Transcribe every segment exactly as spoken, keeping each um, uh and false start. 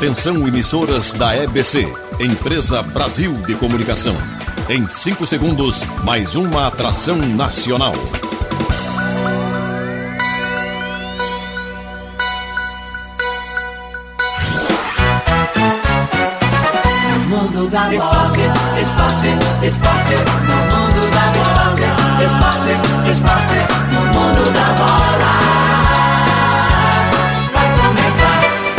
Atenção, emissoras da E B C, Empresa Brasil de Comunicação. Em cinco segundos, mais uma atração nacional. Mundo da esporte, esporte, esporte, no mundo da esporte, esporte, esporte, no mundo da bola. Vai começar.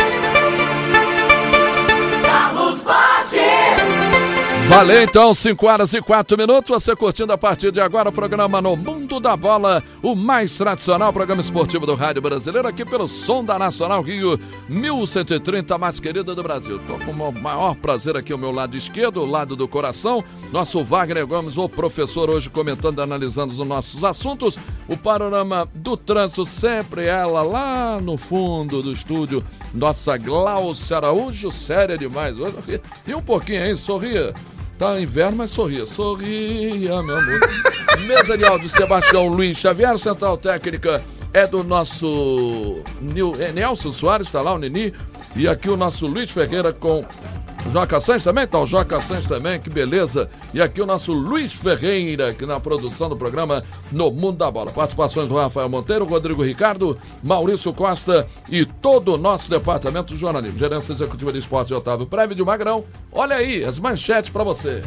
Carlos Borges. Valeu, então, cinco horas e quatro minutos, você curtindo a partir de agora o programa No Mundo da Bola, o mais tradicional programa esportivo do rádio brasileiro, aqui pelo Som da Nacional Rio, mil cento e trinta, mais querida do Brasil. Estou com o maior prazer aqui ao meu lado esquerdo, o lado do coração, nosso Wagner Gomes, o professor, hoje comentando e analisando os nossos assuntos, o panorama do trânsito, sempre ela lá no fundo do estúdio, nossa Glaucia Araújo, séria demais hoje, e um pouquinho aí, sorria. Tá inverno, mas sorria. Sorria, meu amor. Mesa de áudio, Sebastião Luiz Xavier, central técnica é do nosso Nil, é, Nelson Soares, tá lá o Nini. E aqui o nosso Luiz Ferreira com o Joca Santos também, tá o Joca Santos também, que beleza. E aqui o nosso Luiz Ferreira, que na produção do programa No Mundo da Bola. Participações do Rafael Monteiro, Rodrigo Ricardo, Maurício Costa e todo o nosso departamento de jornalismo. Gerência Executiva de Esporte de Otávio Prévio de Magrão. Olha aí, as manchetes para você.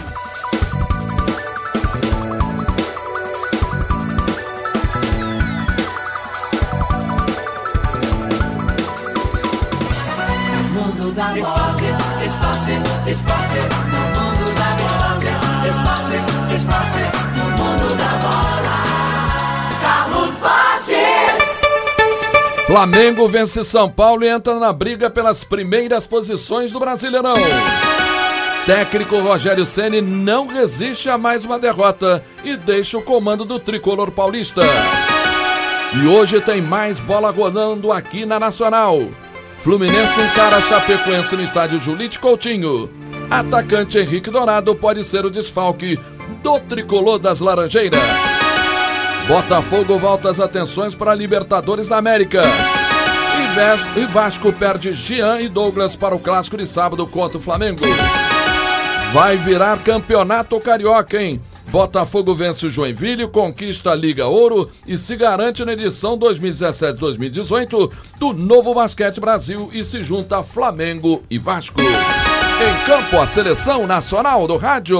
Da esporte, esporte, esporte, no mundo da esporte, esporte, esporte, no mundo da bola. Carlos Borges. Flamengo vence São Paulo e entra na briga pelas primeiras posições do Brasileirão. Técnico Rogério Ceni não resiste a mais uma derrota e deixa o comando do tricolor paulista. E hoje tem mais bola rolando aqui na Nacional. Fluminense encara a Chapecoense no estádio Julite Coutinho. Atacante Henrique Dourado pode ser o desfalque do tricolor das Laranjeiras. Botafogo volta as atenções para a Libertadores da América. E Vasco perde Jean e Douglas para o clássico de sábado contra o Flamengo. Vai virar campeonato carioca, hein? Botafogo vence o Joinville, conquista a Liga Ouro e se garante na edição dois mil e dezessete dois mil e dezoito do Novo Basquete Brasil e se junta a Flamengo e Vasco. Em campo, a seleção nacional do rádio.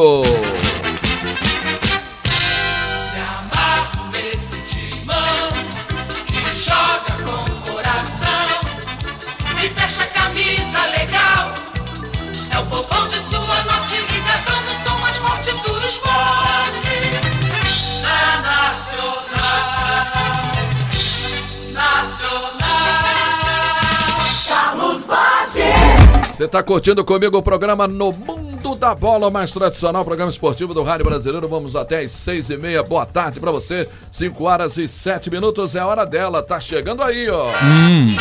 É o povão de sua norte ligadão no som mais forte do esporte. Na Nacional, Nacional, Carlos Borges. Você está curtindo comigo o programa No Mundo da Bola, mais tradicional programa esportivo do rádio brasileiro. Vamos até às seis e meia. Boa tarde para você. Cinco horas e sete minutos é a hora dela. Tá chegando aí, ó. Hum.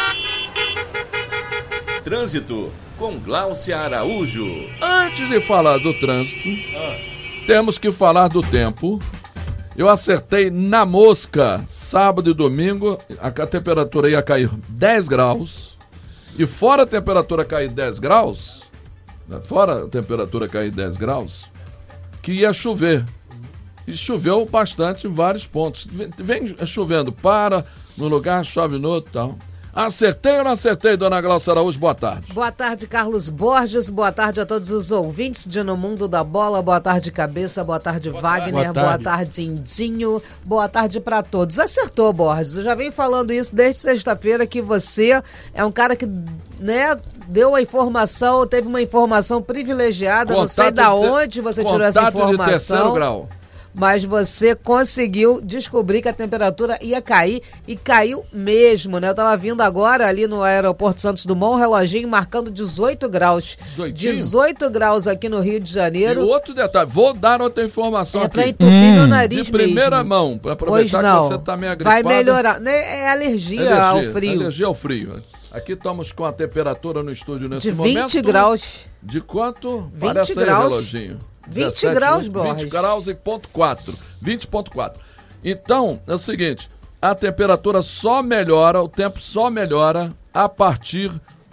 Trânsito com Glaucia Araújo. Antes de falar do trânsito, ah. temos que falar do tempo. Eu acertei na mosca, sábado e domingo, a, a temperatura ia cair dez graus. E fora a temperatura cair dez graus, né, fora a temperatura cair dez graus, que ia chover. E choveu bastante em vários pontos. Vem, vem chovendo, para no lugar, chove no outro e tal. Acertei ou não acertei, dona Glaucia Araújo? Boa tarde. Boa tarde, Carlos Borges. Boa tarde a todos os ouvintes de No Mundo da Bola. Boa tarde, Cabeça. Boa tarde, boa Wagner. Boa tarde, boa tarde Indinho. Boa tarde para todos. Acertou, Borges. Eu já venho falando isso desde sexta-feira, que você é um cara que, né, deu a informação, teve uma informação privilegiada. Contato não sei da onde você tirou essa informação. De terceiro grau. Mas você conseguiu descobrir que a temperatura ia cair e caiu mesmo, né? Eu tava vindo agora ali no aeroporto Santos Dumont, um reloginho marcando dezoito graus. dezoito graus aqui no Rio de Janeiro. E outro detalhe, vou dar outra informação é aqui. É pra entupir hum. meu nariz De primeira mesmo. mão, pra aproveitar que você tá meio agripado. Vai melhorar. É alergia, alergia ao frio. Alergia ao frio. Aqui estamos com a temperatura no estúdio nesse de momento. vinte graus. De quanto? vinte Parece graus. Aí o reloginho. vinte graus, Borges. vinte graus e ponto quatro. vinte ponto quatro. Então, é o seguinte, a temperatura só melhora, o tempo só melhora a partir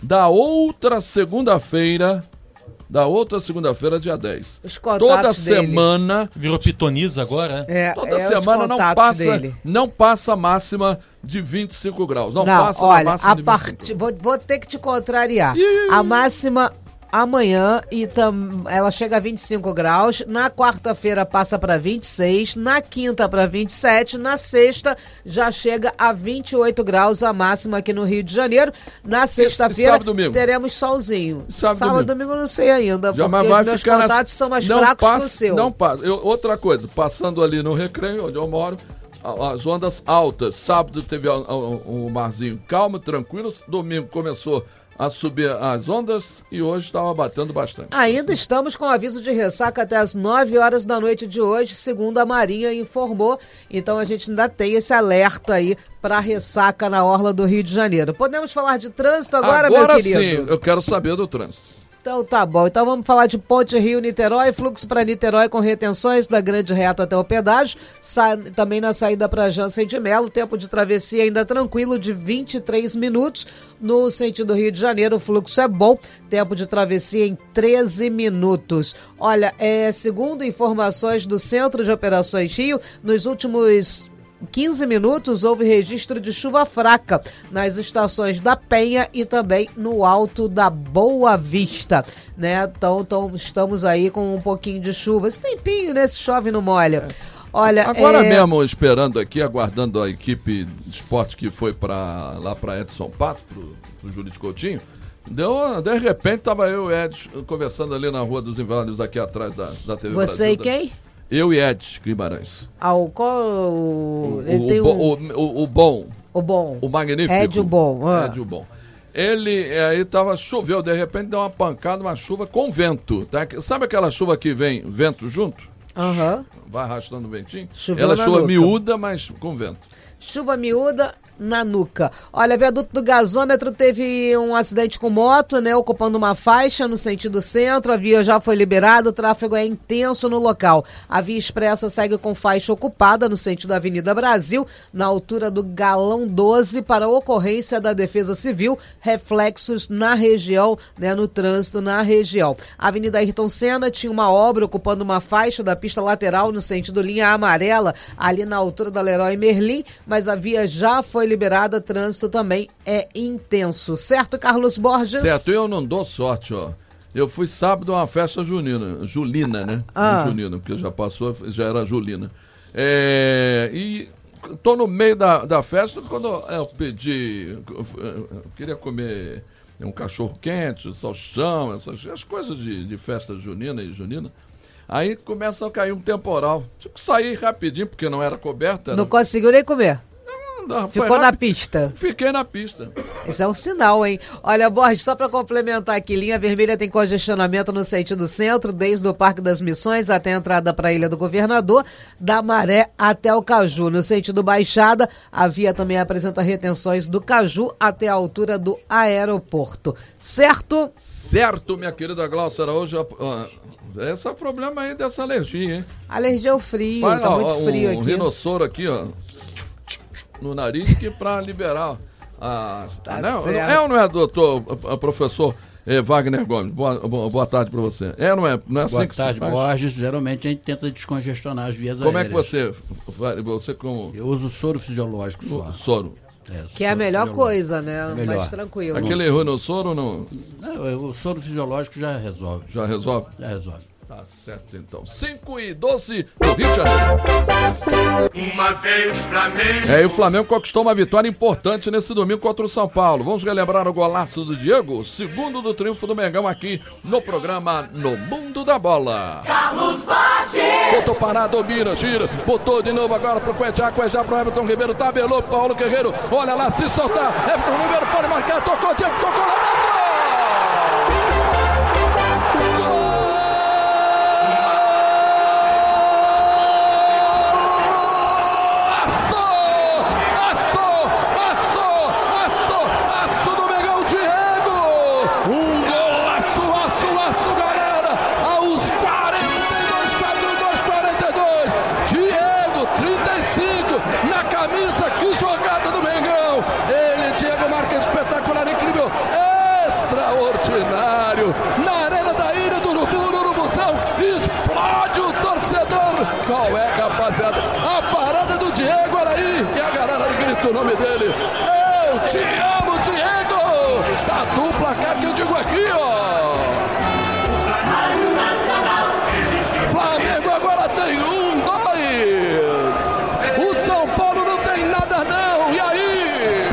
da outra segunda-feira, da outra segunda-feira, dia dez. Os contatos Toda dele. semana... Virou pitoniza agora? É, Toda é semana não passa, dele. não passa máxima de vinte e cinco graus. Não, Não, passa olha, máxima a de part... vou, vou ter que te contrariar. Ih. A máxima amanhã e tam... ela chega a vinte e cinco graus. Na quarta-feira passa para vinte e seis, na quinta para vinte e sete, na sexta já chega a vinte e oito graus a máxima aqui no Rio de Janeiro. Na sexta-feira teremos solzinho. Sábado, sábado domingo. domingo não sei ainda, Já, porque os meus contatos na... são mais não fracos passa, que o seu. Não passa. Eu, outra coisa, passando ali no Recreio, onde eu moro, as ondas altas. Sábado teve um marzinho calmo, tranquilo. Domingo começou a subir as ondas e hoje estava batendo bastante. Ainda estamos com aviso de ressaca até as nove horas da noite de hoje, segundo a Marinha informou. Então a gente ainda tem esse alerta aí para ressaca na orla do Rio de Janeiro. Podemos falar de trânsito agora, agora meu querido? Agora sim, eu quero saber do trânsito. Então tá bom, então vamos falar de Ponte Rio-Niterói, fluxo para Niterói com retenções da Grande Reta até o pedágio, sa- também na saída para Jansen de Melo, tempo de travessia ainda tranquilo de vinte e três minutos, no sentido Rio de Janeiro o fluxo é bom, tempo de travessia em treze minutos. Olha, é, segundo informações do Centro de Operações Rio, nos últimos quinze minutos houve registro de chuva fraca nas estações da Penha e também no Alto da Boa Vista, né? Então, então estamos aí com um pouquinho de chuva. Esse tempinho, né? Se chove não molha. Olha, agora é... mesmo esperando aqui, aguardando a equipe de esporte que foi para lá para Edson Pato, pro, pro Júlio de Coutinho. Deu, de repente estava eu e Ed conversando ali na Rua dos Inválidos, aqui atrás da, da T V Você Brasil, e quem? Eu e Ed Guimarães. Ah, o qual... O, o, tem o, um... o, o bom. O bom. O magnífico. Ed o bom. Ah. Ed o bom. Ele aí tava, choveu, de repente deu uma pancada, uma chuva com vento. Tá? Sabe aquela chuva que vem vento junto? Aham. Uhum. Vai arrastando o ventinho? Choveu Ela na chuva nuca. miúda, mas com vento. Chuva miúda na nuca. Olha, viaduto do gasômetro teve um acidente com moto, né, ocupando uma faixa no sentido centro. A via já foi liberada, o tráfego é intenso no local. A via expressa segue com faixa ocupada no sentido da Avenida Brasil, na altura do Galão doze, para ocorrência da Defesa Civil, reflexos na região, né, no trânsito na região. A Avenida Ayrton Senna tinha uma obra ocupando uma faixa da pista lateral no sentido linha amarela, ali na altura da Leroy Merlin, mas a via já foi liberada, trânsito também é intenso. Certo, Carlos Borges? Certo, eu não dou sorte, ó. Eu fui sábado a uma festa junina, julina, né? Ah. Não junina, porque já passou, já era julina. É, e tô no meio da, da festa, quando eu pedi, eu queria comer um cachorro quente, salchão, essas as coisas de, de festa junina e junina. Aí começa a cair um temporal. Tive que sair rapidinho, porque não era coberta. Era... Não conseguiu nem comer. Não, Ficou na pista. Fiquei na pista. Isso é um sinal, hein? Olha, Borges, só para complementar aqui, linha vermelha tem congestionamento no sentido centro, desde o Parque das Missões até a entrada para a Ilha do Governador, da Maré até o Caju. No sentido Baixada, a via também apresenta retenções do Caju até a altura do aeroporto. Certo? Certo, minha querida Glaucia Araújo. Ó, esse é o problema aí dessa alergia, hein? Alergia ao frio, Vai, tá ó, muito frio um aqui. Um rinossoro aqui, ó, no nariz, que para liberar a... Tá não, certo. é ou não é, doutor, professor eh, Wagner Gomes? Boa, boa, boa tarde para você. É ou não é? Não é assim boa que tarde, se faz? Borges. Geralmente a gente tenta descongestionar as vias Como aéreas. é que você... você com... Eu uso soro fisiológico só. O soro. É, que é a melhor fisiológico. coisa, né? É melhor. Mais tranquilo. Aquele rinossoro não... não... O soro fisiológico já resolve. Já resolve? Já resolve. Tá certo, então. cinco e doze do Rio de Janeiro. Uma vez Flamengo. É, e o Flamengo conquistou uma vitória importante nesse domingo contra o São Paulo. Vamos relembrar o golaço do Diego, segundo do triunfo do Mengão aqui no programa No Mundo da Bola. Carlos Borges. Botou parado, domina, gira, botou de novo agora pro Cuejá, Cuejá pro Everton Ribeiro, tabelou pro Paulo Guerreiro, olha lá, se soltar, Everton Ribeiro pode marcar, tocou, Diego, tocou lá dentro! extraordinário. Na Arena da Ilha do Urubu, no Urubuzão, explode o torcedor. Qual é, rapaziada? A parada do Diego era aí. E a galera grita o nome dele. Eu te amo, Diego. Da dupla, cara, que eu digo aqui, ó. Rádio Nacional. Flamengo agora tem um, dois. O São Paulo não tem nada, não. E aí?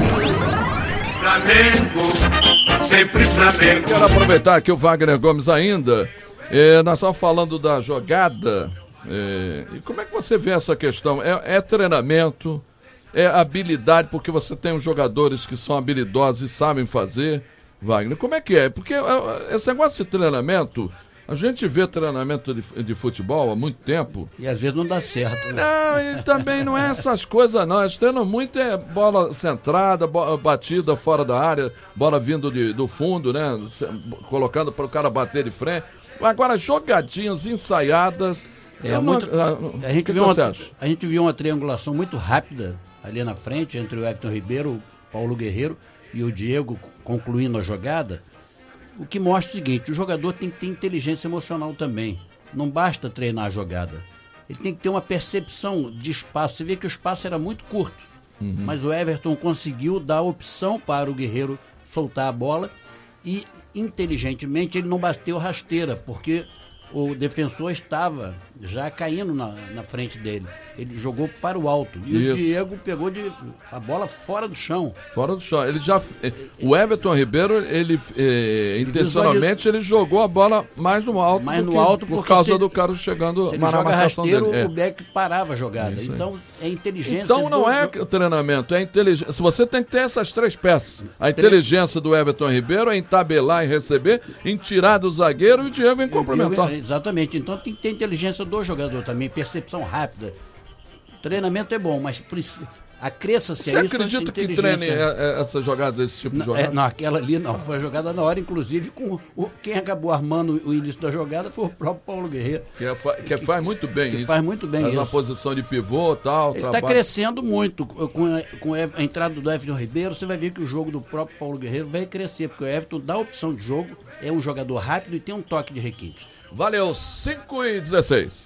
Flamengo, sempre Flamengo. Quero aproveitar aqui o Wagner Gomes ainda. É, nós estamos falando da jogada. É, e como é que você vê essa questão? É, é treinamento? É habilidade? Porque você tem os jogadores que são habilidosos e sabem fazer, Wagner. Como é que é? Porque é, esse negócio de treinamento, a gente vê treinamento de, de futebol há muito tempo. E às vezes não dá certo. Né? Não, e também não é essas coisas não. Eles treinam muito é bola centrada, bola batida fora da área, bola vindo de, do fundo, né? Colocando para o cara bater de frente. Agora, jogadinhas ensaiadas. É, uma, muito, a, a, gente que viu você uma, acha? a gente viu uma triangulação muito rápida ali na frente entre o Everton Ribeiro, o Paulo Guerreiro e o Diego concluindo a jogada. O que mostra o seguinte: o jogador tem que ter inteligência emocional também. Não basta treinar a jogada. Ele tem que ter uma percepção de espaço. Você vê que o espaço era muito curto, uhum. mas o Everton conseguiu dar opção para o Guerreiro soltar a bola e inteligentemente ele não bateu rasteira, porque o defensor estava já caindo na, na frente dele. Ele jogou para o alto. E Isso. o Diego pegou de, a bola fora do chão. Fora do chão. Ele já, o Everton Ribeiro, ele, eh, ele intencionalmente, ele jogou a bola mais no alto. Mais no alto por causa se, do cara chegando se na joga marcação rasteiro, dele. É. O Beck parava a jogada. Então, é inteligência. Então não do, é do... treinamento, é inteligência. Se você tem que ter essas três peças. A inteligência do Everton Ribeiro é em tabelar e receber, em tirar do zagueiro e o Diego em complementar. Exatamente. Então tem que ter inteligência do jogador também, percepção rápida. Treinamento é bom, mas acresça-se Você a isso. Você acredita que treine essa jogada desse tipo de jogada? É, não, aquela ali não, foi a jogada na hora, inclusive com o, quem acabou armando o início da jogada foi o próprio Paulo Guerreiro. Que, é, que, que faz muito bem que isso. Faz muito bem faz isso. Na posição de pivô e tal. Ele está crescendo muito. Com a, com a entrada do Everton Ribeiro, você vai ver que o jogo do próprio Paulo Guerreiro vai crescer, porque o Everton dá opção de jogo, é um jogador rápido e tem um toque de requinte. Valeu, cinco e dezesseis.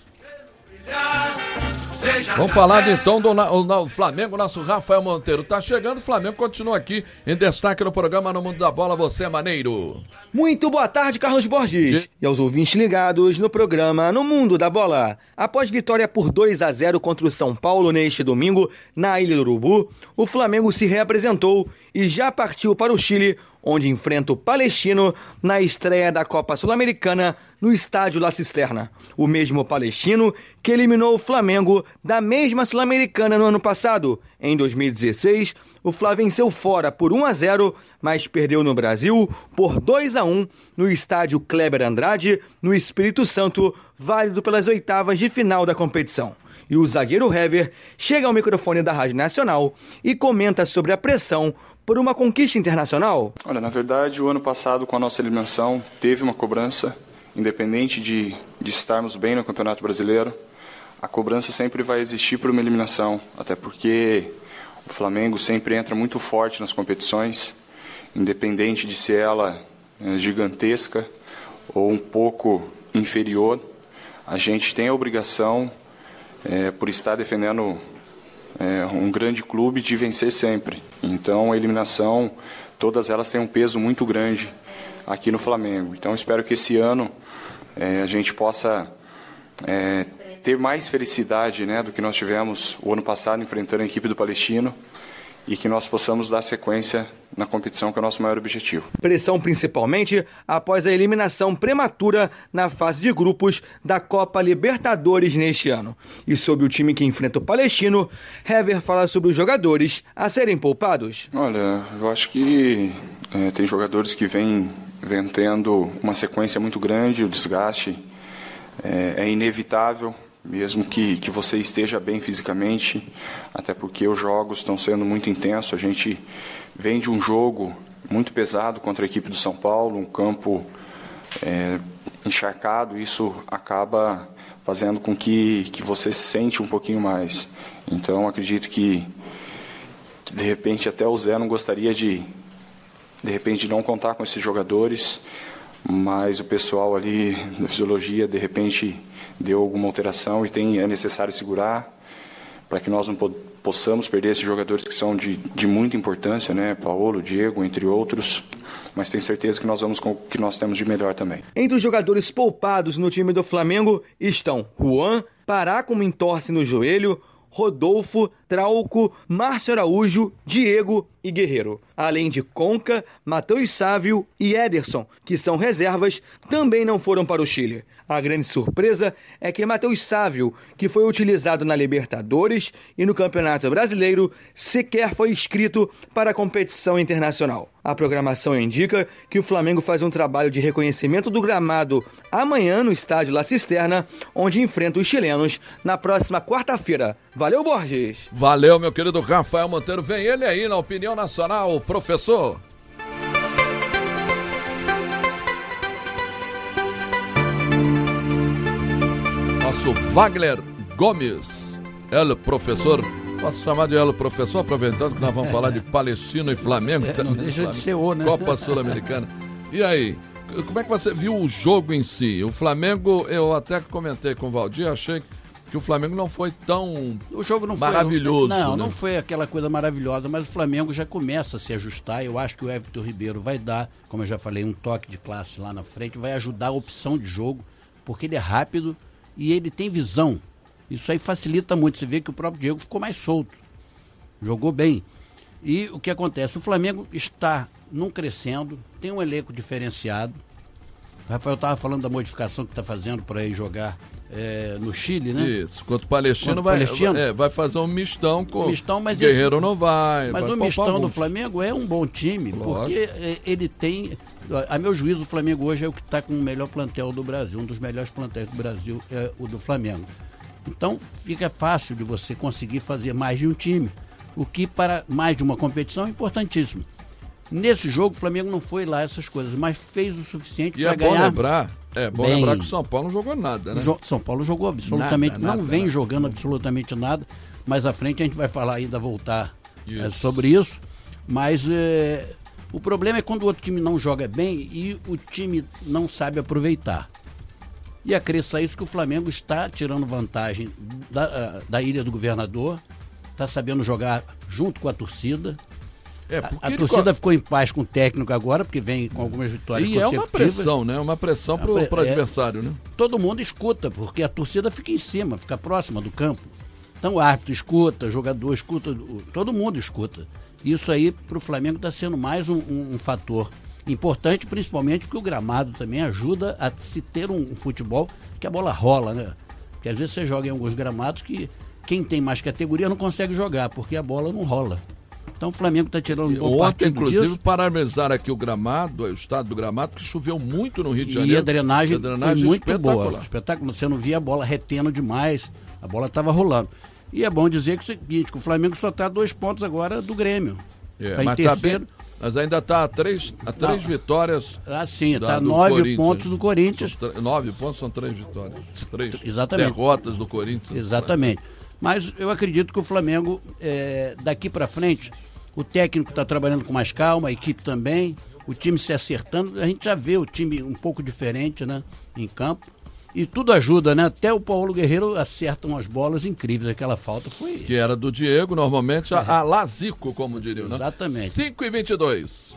Vamos falar de, então do, do, do Flamengo, nosso Rafael Monteiro tá chegando, o Flamengo continua aqui em destaque no programa No Mundo da Bola, você é maneiro. Muito boa tarde, Carlos Borges, e, e aos ouvintes ligados no programa No Mundo da Bola. Após vitória por dois a zero contra o São Paulo neste domingo, na Ilha do Urubu, o Flamengo se reapresentou e já partiu para o Chile, onde enfrenta o Palestino na estreia da Copa Sul-Americana no estádio La Cisterna. O mesmo Palestino que eliminou o Flamengo da mesma Sul-Americana no ano passado. Em dois mil e dezesseis, o Fla venceu fora por um a zero, mas perdeu no Brasil por dois a um no estádio Kleber Andrade, no Espírito Santo, válido pelas oitavas de final da competição. E o zagueiro Hever chega ao microfone da Rádio Nacional e comenta sobre a pressão por uma conquista internacional. Olha, na verdade, o ano passado, com a nossa eliminação, teve uma cobrança, independente de, de estarmos bem no Campeonato Brasileiro. A cobrança sempre vai existir por uma eliminação, até porque o Flamengo sempre entra muito forte nas competições, independente de ser ela é, gigantesca ou um pouco inferior. A gente tem a obrigação, é, por estar defendendo é, um grande clube, de vencer sempre. Então, a eliminação, todas elas têm um peso muito grande aqui no Flamengo. Então, espero que esse ano é, a gente possa é, ter mais felicidade, né, do que nós tivemos o ano passado enfrentando a equipe do Palestino, e que nós possamos dar sequência na competição, que é o nosso maior objetivo. Pressão principalmente após a eliminação prematura na fase de grupos da Copa Libertadores neste ano. E sobre o time que enfrenta o Palestino, Hever fala sobre os jogadores a serem poupados. Olha, eu acho que é, tem jogadores que vêm, vêm tendo uma sequência muito grande, o desgaste é, é inevitável, mesmo que, que você esteja bem fisicamente, até porque os jogos estão sendo muito intensos. A gente vem de um jogo muito pesado contra a equipe do São Paulo, um campo é, encharcado, isso acaba fazendo com que, que você se sente um pouquinho mais. Então, acredito que, que, de repente, até o Zé não gostaria de, de repente, não contar com esses jogadores, mas o pessoal ali da fisiologia, de repente, deu alguma alteração e tem, é necessário segurar para que nós não po- possamos perder esses jogadores que são de, de muita importância, né? Paulo, Diego, entre outros, mas tenho certeza que nós vamos com o que nós temos de melhor também. Entre os jogadores poupados no time do Flamengo estão Juan, Pará com entorse no joelho, Rodolfo, Trauco, Márcio Araújo, Diego e Guerreiro. Além de Conca, Matheus Sávio e Ederson, que são reservas, também não foram para o Chile. A grande surpresa é que Matheus Sávio, que foi utilizado na Libertadores e no Campeonato Brasileiro, sequer foi inscrito para a competição internacional. A programação indica que o Flamengo faz um trabalho de reconhecimento do gramado amanhã no estádio La Cisterna, onde enfrenta os chilenos na próxima quarta-feira. Valeu, Borges! Valeu, meu querido Rafael Monteiro. Vem ele aí na opinião nacional, professor. Nosso Wagner Gomes, El Professor. Posso chamar de El Professor, aproveitando que nós vamos falar de Palestina e Flamengo. É, não deixa de ser o, né? Copa Sul-Americana. E aí, como é que você viu o jogo em si? O Flamengo, eu até comentei com o Valdir, achei que o Flamengo não foi tão o jogo não maravilhoso. Foi, não, né? não foi aquela coisa maravilhosa, mas o Flamengo já começa a se ajustar. Eu acho que o Everton Ribeiro vai dar, como eu já falei, um toque de classe lá na frente, vai ajudar a opção de jogo, porque ele é rápido e ele tem visão. Isso aí facilita muito. Você vê que o próprio Diego ficou mais solto. Jogou bem. E o que acontece? O Flamengo está num crescendo, tem um elenco diferenciado. O Rafael estava falando da modificação que está fazendo para ir jogar é, no Chile, né? Isso. Quanto o Palestino, Quanto vai, Palestino é, vai fazer um mistão com um mistão, mas Guerreiro esse, não vai. Mas vai o mistão alguns. do Flamengo é um bom time, Lógico. porque ele tem... A meu juízo, o Flamengo hoje é o que está com o melhor plantel do Brasil. Um dos melhores plantéis do Brasil é o do Flamengo. Então, fica fácil de você conseguir fazer mais de um time, o que para mais de uma competição é importantíssimo. Nesse jogo, o Flamengo não foi lá essas coisas, mas fez o suficiente para é ganhar. Bom lembrar, é bom bem. lembrar que o São Paulo não jogou nada, né? São Paulo jogou absolutamente, nada, não nada, vem nada. jogando absolutamente nada. Mais à frente a gente vai falar ainda, voltar é, sobre isso. Mas é, o problema é quando o outro time não joga bem e o time não sabe aproveitar. E acresça isso que o Flamengo está tirando vantagem da, da Ilha do Governador, está sabendo jogar junto com a torcida. É, a a torcida co... ficou em paz com o técnico agora, porque vem com algumas vitórias e consecutivas. E é uma pressão, né? Uma pressão para o é, adversário, né? Todo mundo escuta, porque a torcida fica em cima, fica próxima do campo. Então o árbitro escuta, o jogador escuta, todo mundo escuta. Isso aí para o Flamengo está sendo mais um, um, um fator importante, principalmente porque o gramado também ajuda a se ter um, um futebol que a bola rola, né? Porque às vezes você joga em alguns gramados que quem tem mais categoria não consegue jogar, porque a bola não rola. Então o Flamengo está tirando um bom partido inclusive, disso. parabenizar aqui o gramado, o estado do gramado, que choveu muito no Rio de Janeiro. E a drenagem, a drenagem foi muito boa. Espetáculo. Você não via a bola retendo demais, a bola estava rolando. E é bom dizer que é o seguinte, que o Flamengo só está a dois pontos agora do Grêmio. É, tá mas, em terceiro. Tá bem, mas ainda está a três, a três vitórias. Ah, sim, está nove pontos do Corinthians. São, nove pontos são três vitórias. Três Exatamente. derrotas do Corinthians. Exatamente. Mas eu acredito que o Flamengo, é, daqui para frente, o técnico está trabalhando com mais calma, a equipe também, o time se acertando. A gente já vê o time um pouco diferente, né, em campo. E tudo ajuda, né? Até o Paulo Guerreiro acerta umas bolas incríveis. Aquela falta foi... Que era do Diego, normalmente, a, a Lazico, como diriam, né? Exatamente. cinco e vinte e dois.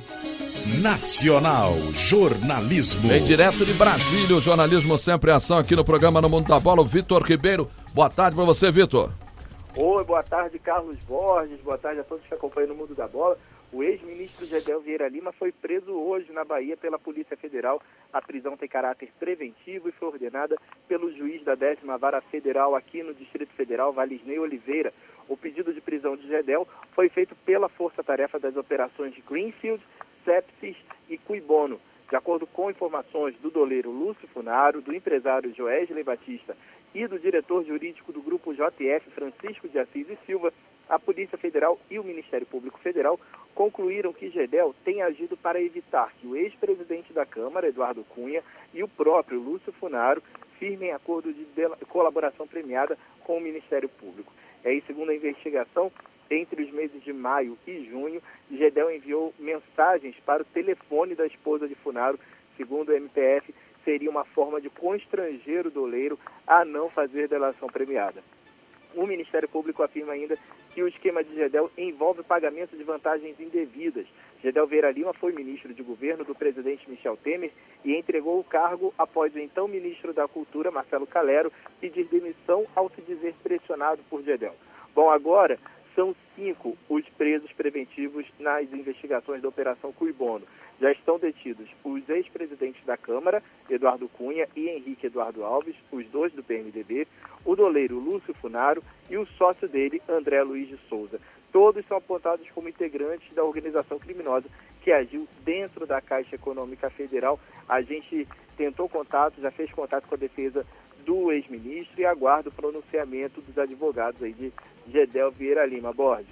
Nacional Jornalismo. Vem direto de Brasília, o jornalismo sempre em ação aqui no programa No Mundo da Bola. O Vitor Ribeiro. Boa tarde para você, Vitor. Oi, boa tarde, Carlos Borges. Boa tarde a todos que acompanham No Mundo da Bola. O ex-ministro Gedel Vieira Lima foi preso hoje na Bahia pela Polícia Federal. A prisão tem caráter preventivo e foi ordenada pelo juiz da décima Vara Federal aqui no Distrito Federal, Valisney Oliveira. O pedido de prisão de Gedel foi feito pela Força-Tarefa das Operações de Greenfield, Sepsis e Cuibono. De acordo com informações do doleiro Lúcio Funaro, do empresário Joesley Batista e do diretor jurídico do Grupo J F, Francisco de Assis e Silva, a Polícia Federal e o Ministério Público Federal concluíram que Gedel tem agido para evitar que o ex-presidente da Câmara, Eduardo Cunha, e o próprio Lúcio Funaro firmem acordo de colaboração premiada com o Ministério Público. É, e segundo a investigação, Entre os meses de maio e junho, Gedel enviou mensagens para o telefone da esposa de Funaro. Segundo o M P F, seria uma forma de constranger o doleiro a não fazer delação premiada. O Ministério Público afirma ainda que o esquema de Gedel envolve pagamento de vantagens indevidas. Gedel Vieira Lima foi ministro de governo do presidente Michel Temer e entregou o cargo após o então ministro da Cultura, Marcelo Calero, pedir demissão ao se dizer pressionado por Gedel. Bom, agora são cinco os presos preventivos nas investigações da Operação Cui-Bono. Já estão detidos os ex-presidentes da Câmara, Eduardo Cunha e Henrique Eduardo Alves, os dois do P M D B, o doleiro Lúcio Funaro e o sócio dele, André Luiz de Souza. Todos são apontados como integrantes da organização criminosa que agiu dentro da Caixa Econômica Federal. A gente tentou contato, já fez contato com a defesa do ex-ministro e aguarda o pronunciamento dos advogados aí de Gedel Vieira Lima. Borges.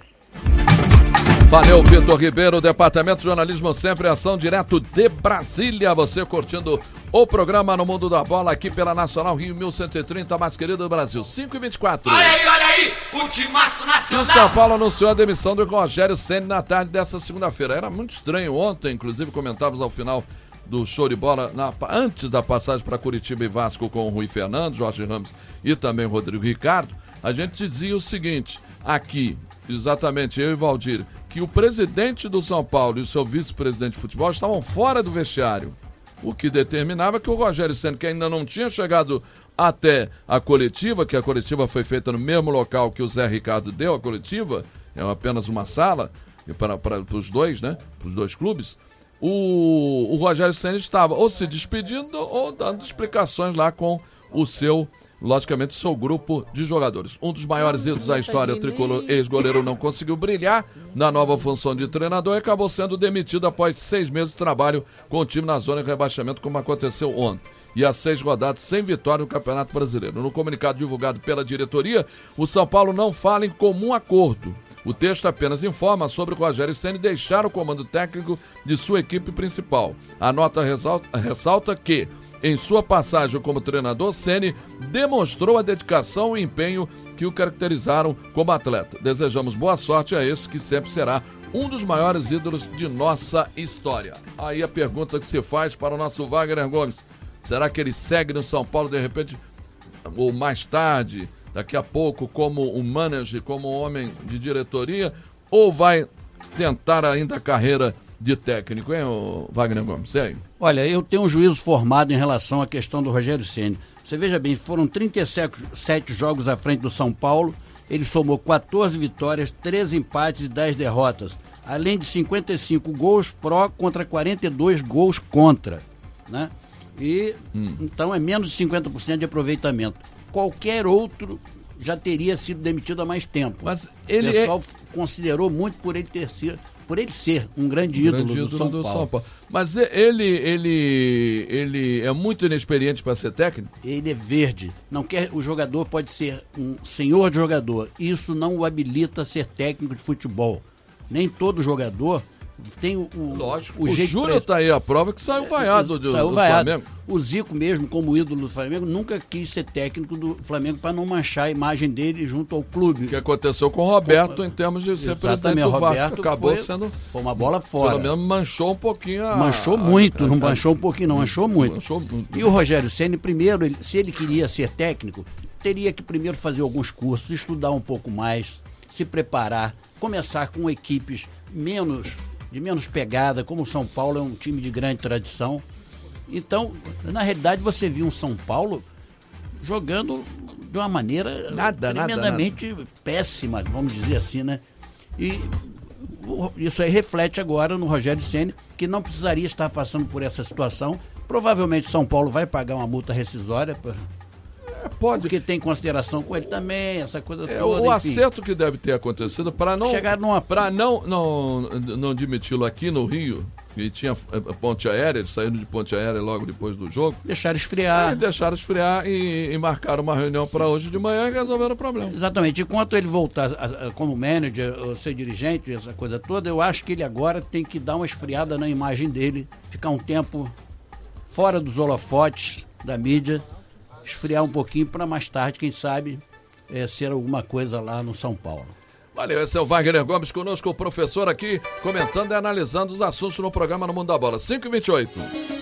Valeu, Vitor Ribeiro, Departamento de Jornalismo Sempre Ação, direto de Brasília. Você curtindo o programa No Mundo da Bola aqui pela Nacional Rio mil cento e trinta, mais querido do Brasil, cinco e vinte e quatro. Olha aí, olha aí, o timaço nacional. E o São Paulo anunciou a demissão do Rogério Ceni na tarde dessa segunda-feira. Era muito estranho ontem, inclusive comentávamos ao final do show de bola, na, antes da passagem para Curitiba e Vasco com o Rui Fernando, Jorge Ramos e também o Rodrigo Ricardo, a gente dizia o seguinte, aqui, exatamente eu e Valdir, que o presidente do São Paulo e o seu vice-presidente de futebol estavam fora do vestiário, o que determinava que o Rogério Ceni, que ainda não tinha chegado até a coletiva, que a coletiva foi feita no mesmo local que o Zé Ricardo deu a coletiva, é apenas uma sala, para, para, para os dois, né, para os dois clubes, o, o Rogério Ceni estava ou se despedindo ou dando explicações lá com o seu, logicamente, seu grupo de jogadores. Um dos maiores ídolos da história, o tricolor ex-goleiro, não conseguiu brilhar na nova função de treinador e acabou sendo demitido após seis meses de trabalho com o time na zona de rebaixamento, como aconteceu ontem. E as seis rodadas sem vitória no Campeonato Brasileiro. No comunicado divulgado pela diretoria, o São Paulo não fala em comum acordo. O texto apenas informa sobre o Rogério Ceni deixar o comando técnico de sua equipe principal. A nota ressalta, ressalta que, em sua passagem como treinador, Ceni demonstrou a dedicação e empenho que o caracterizaram como atleta. Desejamos boa sorte a esse que sempre será um dos maiores ídolos de nossa história. Aí a pergunta que se faz para o nosso Wagner Gomes. Será que ele segue no São Paulo de repente, ou mais tarde, daqui a pouco, como um manager, como um homem de diretoria, ou vai tentar ainda a carreira de técnico, hein, Wagner Gomes? Segue. Olha, eu tenho um juízo formado em relação à questão do Rogério Ceni. Você veja bem, foram trinta e sete jogos à frente do São Paulo, ele somou quatorze vitórias, treze empates e dez derrotas, além de cinquenta e cinco gols pró contra quarenta e dois gols contra, né? E hum. então é menos de cinquenta por cento de aproveitamento. Qualquer outro já teria sido demitido há mais tempo. Mas ele o pessoal é... considerou muito por ele ter sido, por ele ser um grande ídolo, grande ídolo do, São, do Paulo. São Paulo. Mas ele, ele, ele é muito inexperiente para ser técnico? Ele é verde. Não quer, o jogador pode ser um senhor de jogador. Isso não o habilita a ser técnico de futebol. Nem todo jogador tem o, o, Lógico, o, o jeito. Júnior está aí a prova que saiu vaiado do, saiu do vaiado. Flamengo. O Zico mesmo, como ídolo do Flamengo, nunca quis ser técnico do Flamengo para não manchar a imagem dele junto ao clube. O que aconteceu com o Roberto com, em termos de ser presidente do Vasco, acabou foi, sendo... Foi uma bola fora. Pelo menos manchou um pouquinho a... Manchou muito, a, a, não manchou um pouquinho não, manchou muito. Manchou muito. E o Rogério Ceni, primeiro, ele, se ele queria ser técnico, teria que primeiro fazer alguns cursos, estudar um pouco mais, se preparar, começar com equipes menos... de menos pegada, como o São Paulo é um time de grande tradição. Então, na realidade, você viu um São Paulo jogando de uma maneira nada, tremendamente nada, nada. péssima, vamos dizer assim, né? E isso aí reflete agora no Rogério Ceni, que não precisaria estar passando por essa situação. Provavelmente São Paulo vai pagar uma multa rescisória, por... Pode. Porque tem consideração com ele também, essa coisa é, toda. O enfim. Acerto que deve ter acontecido para não, chegar numa... para não, não, não admiti-lo aqui no Rio, e tinha a ponte aérea, eles saíram de ponte aérea logo depois do jogo. Deixaram esfriar. Aí deixaram esfriar e, e marcaram uma reunião para hoje de manhã e resolveram o problema. Exatamente. Enquanto ele voltar a, a, como manager, ou ser dirigente, essa coisa toda, eu acho que ele agora tem que dar uma esfriada na imagem dele, ficar um tempo fora dos holofotes da mídia, esfriar um pouquinho para mais tarde, quem sabe, é, ser alguma coisa lá no São Paulo. Valeu, esse é o Wagner Gomes conosco, o professor aqui, comentando e analisando os assuntos no programa No Mundo da Bola. cinco e vinte e oito.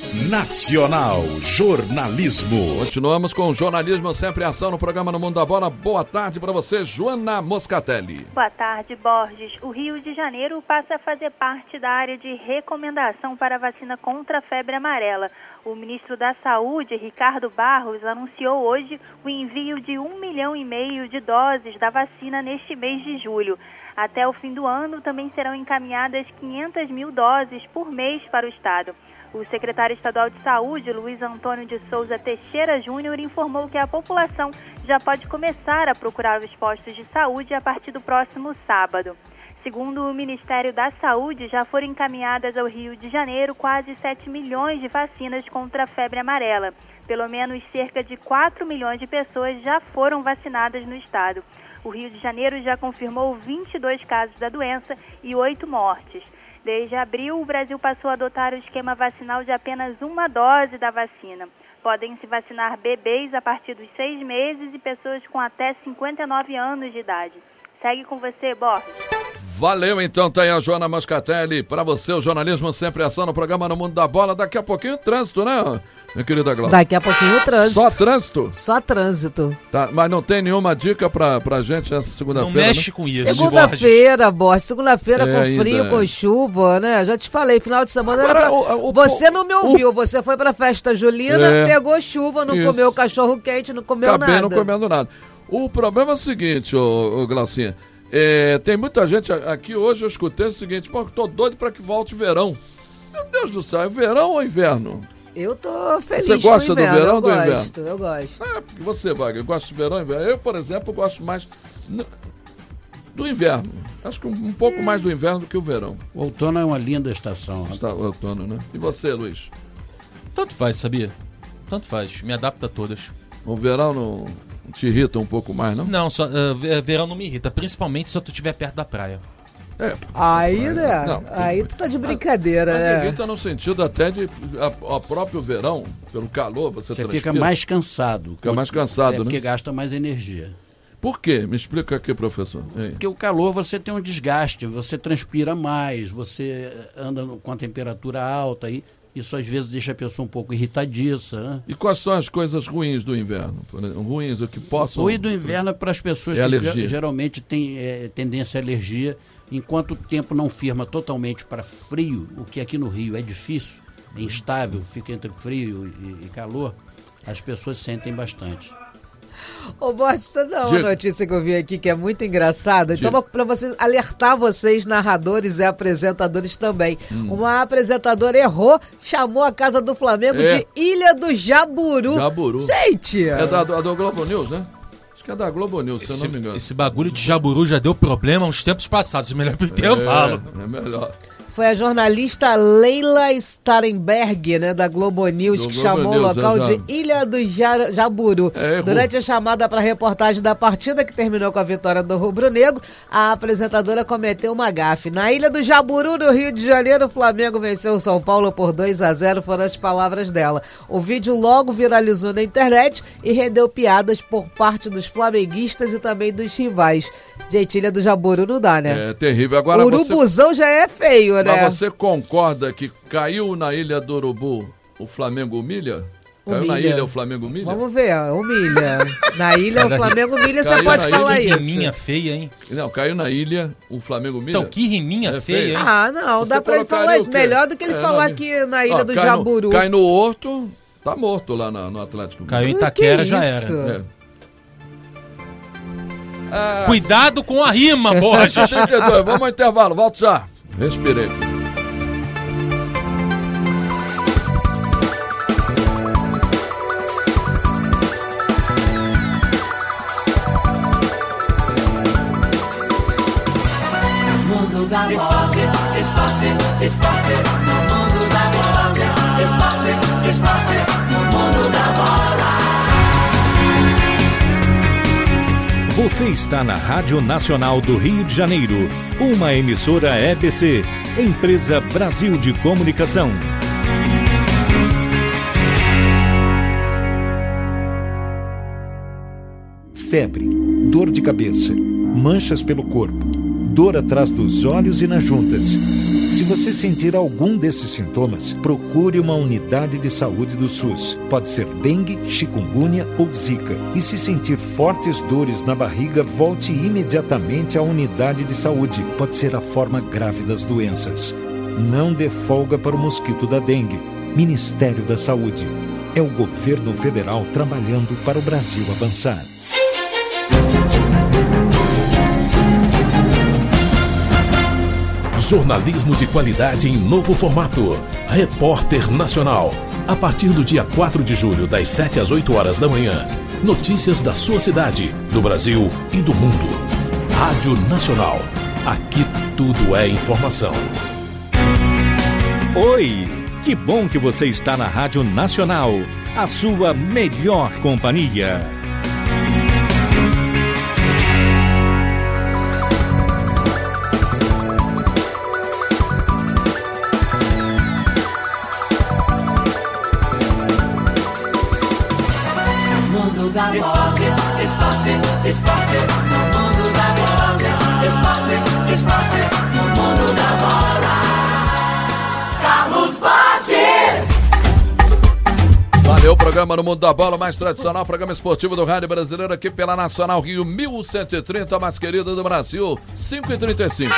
Nacional Jornalismo. Continuamos com o jornalismo sempre em ação no programa No Mundo da Bola. Boa tarde para você, Joana Moscatelli. Boa tarde, Borges. O Rio de Janeiro passa a fazer parte da área de recomendação para a vacina contra a febre amarela. O ministro da Saúde, Ricardo Barros, anunciou hoje o envio de um milhão e meio de doses da vacina neste mês de julho. Até o fim do ano, também serão encaminhadas quinhentas mil doses por mês para o estado. O secretário estadual de Saúde, Luiz Antônio de Souza Teixeira Júnior, informou que a população já pode começar a procurar os postos de saúde a partir do próximo sábado. Segundo o Ministério da Saúde, já foram encaminhadas ao Rio de Janeiro quase sete milhões de vacinas contra a febre amarela. Pelo menos cerca de quatro milhões de pessoas já foram vacinadas no estado. O Rio de Janeiro já confirmou vinte e dois casos da doença e oito mortes. Desde abril, o Brasil passou a adotar o esquema vacinal de apenas uma dose da vacina. Podem se vacinar bebês a partir dos seis meses e pessoas com até cinquenta e nove anos de idade. Segue com você, Borges. Valeu, então, tá aí a Joana Moscatelli. Para você, o jornalismo sempre ação no programa No Mundo da Bola. Daqui a pouquinho, trânsito, né, minha querida Glaucia? Daqui a pouquinho, trânsito. Só trânsito? Só trânsito. Tá, mas não tem nenhuma dica pra, pra gente essa segunda-feira? Não mexe né? com isso. Segunda-feira, Borges. Segunda-feira É, com frio, ainda. com chuva, né? Já te falei, final de semana Agora, era pra... o- o- Você o- não me ouviu. Você foi pra festa julina, É. pegou chuva, não Isso. comeu cachorro quente, não comeu Acabei nada. não comendo nada. O problema é o seguinte, ô, ô Glaucinha. É, tem muita gente a- aqui hoje, eu escutei o seguinte, pô, tô doido pra que volte verão. Meu Deus do céu, é verão ou inverno? Eu tô feliz Você gosta com o do inverno, verão eu ou do gosto, inverno? Eu gosto. É, porque você, Wagner, gosta de verão ou inverno? Eu, por exemplo, gosto mais n- do inverno. Acho que um, um pouco mais do inverno do que o verão. O outono é uma linda estação. Está o outono, né? E você, Luiz? Tanto faz, sabia? Tanto faz. Me adapta a todas. O verão não te irrita um pouco mais, não? Não, só, uh, ve- verão não me irrita. Principalmente se eu estiver perto da praia. É. Aí, né? Não, Aí tu tá de brincadeira, Mas né? irrita no sentido até de a, a próprio verão, pelo calor, você, Você transpira. fica mais cansado. Fica mais cansado, é, né? Porque gasta mais energia. Por quê? Me explica aqui, professor. Ei. Porque o calor você tem um desgaste, você transpira mais, você anda no- com a temperatura alta e isso às vezes deixa a pessoa um pouco irritadiça, né? E quais são as coisas ruins do inverno? Por exemplo, ruins, o que possam... O ruim do inverno é para as pessoas É que alergia. ge- geralmente têm é, tendência à alergia, enquanto o tempo não firma totalmente para frio, o que aqui no Rio é difícil, é instável, fica entre frio e, e calor, as pessoas sentem bastante. Ô, Borges, você dá uma Diga. notícia que eu vi aqui que é muito engraçada. Então, para vocês alertar vocês, narradores e apresentadores também. Hum. Uma apresentadora errou, chamou a casa do Flamengo É. de Ilha do Jaburu. Jaburu. Gente! É da, da, da Globo News, né? Acho que é da Globo News, se eu Esse, não me engano. esse bagulho de jaburu já deu problema uns tempos passados. Melhor pro intervalo. É, é melhor. Foi a jornalista Leila Starenberg, né, da Globo News, Do que Globo chamou News, o local já, já. de Ilha do Ja- Jaburu. É, errou. Durante a chamada para a reportagem da partida, que terminou com a vitória do Rubro Negro, a apresentadora cometeu uma gafe. Na Ilha do Jaburu, no Rio de Janeiro, o Flamengo venceu o São Paulo por dois a zero, foram as palavras dela. O vídeo logo viralizou na internet e rendeu piadas por parte dos flamenguistas e também dos rivais. Gente, Ilha do Jaburu não dá, né? É terrível. Agora você... Urubuzão já é feio, né? Mas você concorda que caiu na Ilha do Urubu, o Flamengo humilha? Caiu na Humilha. ilha, o Flamengo humilha? Vamos ver, ó, humilha. Na ilha, o Flamengo humilha, você Caiu pode na falar ilha, isso. Riminha feia, hein? Não, caiu na ilha, o Flamengo humilha. Então, que riminha É feia, feio. hein? Ah, não, Você dá pra ele colocaria falar o isso. quê? Melhor do que ele É, falar não, aqui na Ilha Ó, do cai Jaburu. No, cai no Horto, tá morto lá na- no Atlético. Caiu em Que Itaquera, já isso? era. É. Ah, Cuidado com a rima, Borges. trinta e dois, vamos ao intervalo, volto já. Respirei. Mundo da esporte, esporte, esporte, no mundo da esporte, esporte, esporte, no mundo da bola. Você está na Rádio Nacional do Rio de Janeiro, uma emissora E B C, Empresa Brasil de Comunicação. Febre, dor de cabeça, manchas pelo corpo, dor atrás dos olhos e nas juntas. Se você sentir algum desses sintomas, procure uma unidade de saúde do SUS. Pode ser dengue, chikungunya ou zika. E se sentir fortes dores na barriga, volte imediatamente à unidade de saúde. Pode ser a forma grave das doenças. Não dê folga para o mosquito da dengue. Ministério da Saúde. É o governo federal trabalhando para o Brasil avançar. Jornalismo de qualidade em novo formato. Repórter Nacional. A partir do dia quatro de julho, das sete às oito horas da manhã. Notícias da sua cidade, do Brasil e do mundo. Rádio Nacional. Aqui tudo é informação. Oi! Que bom que você está na Rádio Nacional. A sua melhor companhia. Da esporte, esporte, esporte, no mundo da esporte, esporte, esporte, no mundo da bola. Carlos Borges. Valeu, programa no Mundo da Bola, mais tradicional, programa esportivo do Rádio Brasileiro, aqui pela Nacional Rio mil cento e trinta, mais querida do Brasil, cinco e trinta e cinco.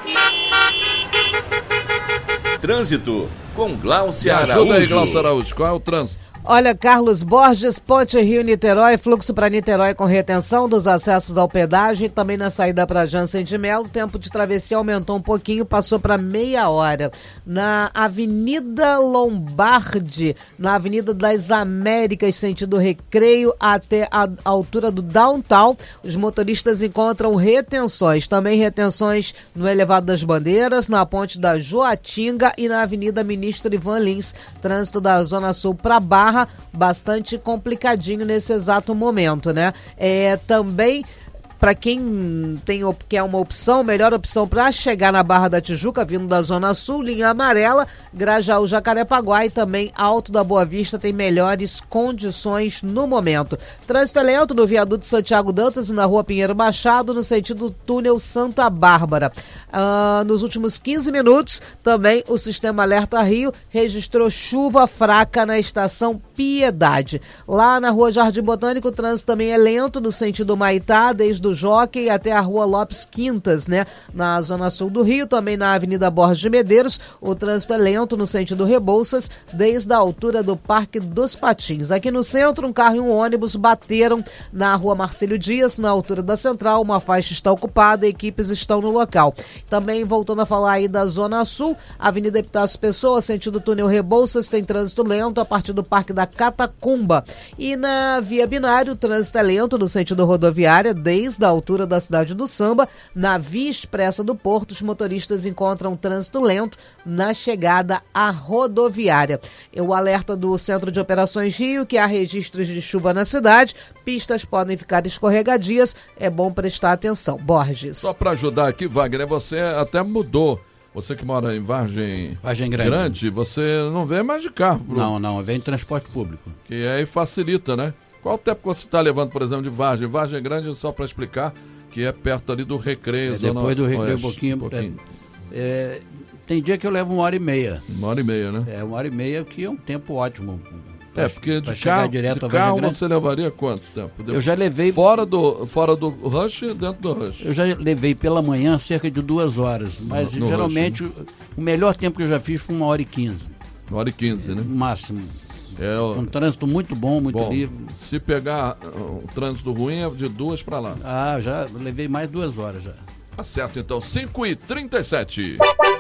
Trânsito com Glaucia Araújo. Ajuda aí, Glaucia Araújo, qual é o trânsito? Olha, Carlos Borges, Ponte Rio-Niterói, fluxo para Niterói com retenção dos acessos ao pedágio e também na saída para Jansen de Melo, o tempo de travessia aumentou um pouquinho, passou para meia hora. Na Avenida Lombardi, na Avenida das Américas, sentido Recreio, até a altura do Downtown, os motoristas encontram retenções, também retenções no Elevado das Bandeiras, na Ponte da Joatinga e na Avenida Ministro Ivan Lins, trânsito da Zona Sul para Barra, bastante complicadinho nesse exato momento, né? É, também para quem tem, quer uma opção, melhor opção para chegar na Barra da Tijuca, vindo da Zona Sul, linha amarela, Grajaú, Jacarepaguá e também Alto da Boa Vista tem melhores condições no momento. Trânsito é lento no viaduto Santiago Dantas e na Rua Pinheiro Machado, no sentido túnel Santa Bárbara. Uh, nos últimos quinze minutos, também o Sistema Alerta Rio registrou chuva fraca na estação Piedade. Lá na Rua Jardim Botânico, o trânsito também é lento no sentido Maitá, desde o Jockey até a Rua Lopes Quintas, né? Na Zona Sul do Rio, também na Avenida Borges de Medeiros, o trânsito é lento no sentido Rebouças, desde a altura do Parque dos Patins. Aqui no centro, um carro e um ônibus bateram na Rua Marcílio Dias, na altura da Central, uma faixa está ocupada, equipes estão no local. Também, voltando a falar aí da Zona Sul, Avenida Epitácio Pessoa, sentido túnel Rebouças, tem trânsito lento a partir do Parque da Catacumba. E na Via Binário, o trânsito é lento no sentido rodoviária, desde a altura da Cidade do Samba. Na Via Expressa do Porto, os motoristas encontram trânsito lento na chegada à rodoviária. E o alerta do Centro de Operações Rio, que há registros de chuva na cidade, pistas podem ficar escorregadias, é bom prestar atenção. Borges. Só para ajudar aqui, Wagner, você até mudou. Você que mora em Vargem, Vargem Grande. Grande, você não vem mais de carro. Pro... Não, não, vem de transporte público. Que aí facilita, né? Qual o tempo que você está levando, por exemplo, de Vargem? Vargem Grande, só para explicar, que é perto ali do Recreio. É, depois do Recreio, um pouquinho. Um pouquinho. É, é, tem dia que eu levo uma hora e meia. Uma hora e meia, né? É, uma hora e meia, que é um tempo ótimo. Pra, é, porque de carro, direto de carro você levaria quanto tempo? Eu já levei... Fora do, fora do rush, dentro do rush? Eu já levei pela manhã cerca de duas horas, mas no, no geralmente rush, né? o, o melhor tempo que eu já fiz foi uma hora e quinze. Uma hora e quinze, né? No máximo. É, um trânsito muito bom, muito bom, livre. Se pegar o trânsito ruim é de duas para lá. Ah, já levei mais duas horas já. Tá certo, então, cinco e trinta e sete.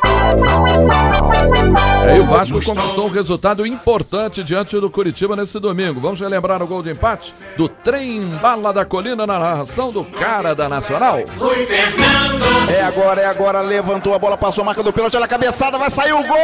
Aí o Vasco conquistou um resultado importante diante do Curitiba nesse domingo. Vamos relembrar o gol de empate do Trem Bala da Colina na narração do cara da Nacional. É agora, é agora, levantou a bola, passou a marca do pênalti, olha a cabeçada, vai sair o gol!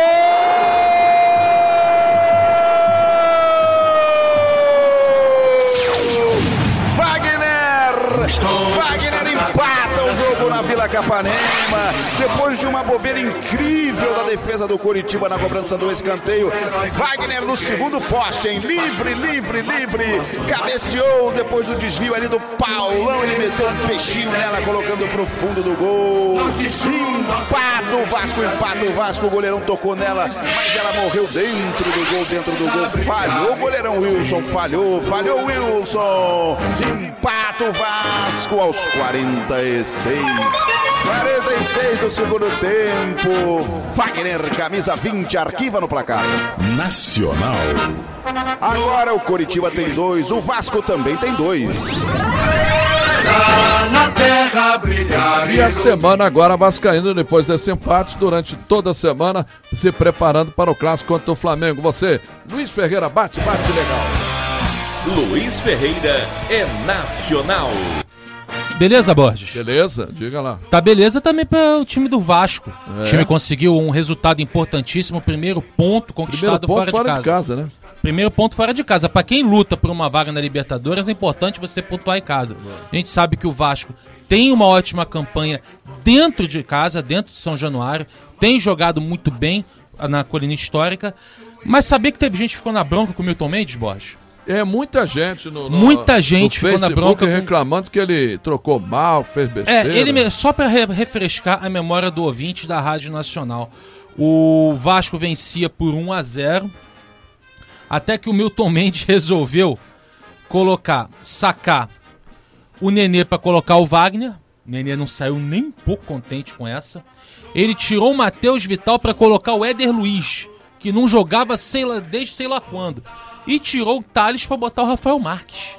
Wagner empata o jogo na Vila Capanema. Depois de uma bobeira incrível da defesa do Coritiba na cobrança do escanteio, Wagner no segundo poste, hein? Livre, livre, livre. Cabeceou depois do desvio ali do Paulão. Ele meteu um peixinho nela, colocando pro fundo do gol. Empata o Vasco, empata o Vasco. O goleirão tocou nela, mas ela morreu dentro do gol, dentro do gol. Falhou o goleirão Wilson, falhou, falhou Wilson. Empata o Vasco aos quarenta e seis. quarenta e seis do segundo tempo. Wagner, camisa vinte, arquiva no placar. Nacional. Agora o Coritiba tem dois, o Vasco também tem dois. Na terra brilhar. E a semana agora vascaína, depois desse empate, durante toda a semana, se preparando para o clássico contra o Flamengo. Você, Luiz Ferreira, bate, bate legal. Luiz Ferreira é nacional. Beleza, Borges? Beleza, diga lá. Tá beleza também para o time do Vasco. É. O time conseguiu um resultado importantíssimo, primeiro ponto conquistado Primeiro ponto fora, fora de, casa. de casa, né? Primeiro ponto fora de casa. Para quem luta por uma vaga na Libertadores, é importante você pontuar em casa. A gente sabe que o Vasco tem uma ótima campanha dentro de casa, dentro de São Januário, tem jogado muito bem na colina histórica, mas saber que teve gente que ficou na bronca com o Milton Mendes, Borges? É, muita gente no, no Muita gente no ficou na bronca com... reclamando que ele trocou mal, fez besteira. É, ele, só para re- refrescar a memória do ouvinte da Rádio Nacional, o Vasco vencia por um a zero, até que o Milton Mendes resolveu colocar, sacar o Nenê para colocar o Wagner. O Nenê não saiu nem um pouco contente com essa. Ele tirou o Matheus Vital para colocar o Éder Luiz, que não jogava sei lá, desde sei lá quando. E tirou o Thales para botar o Rafael Marques.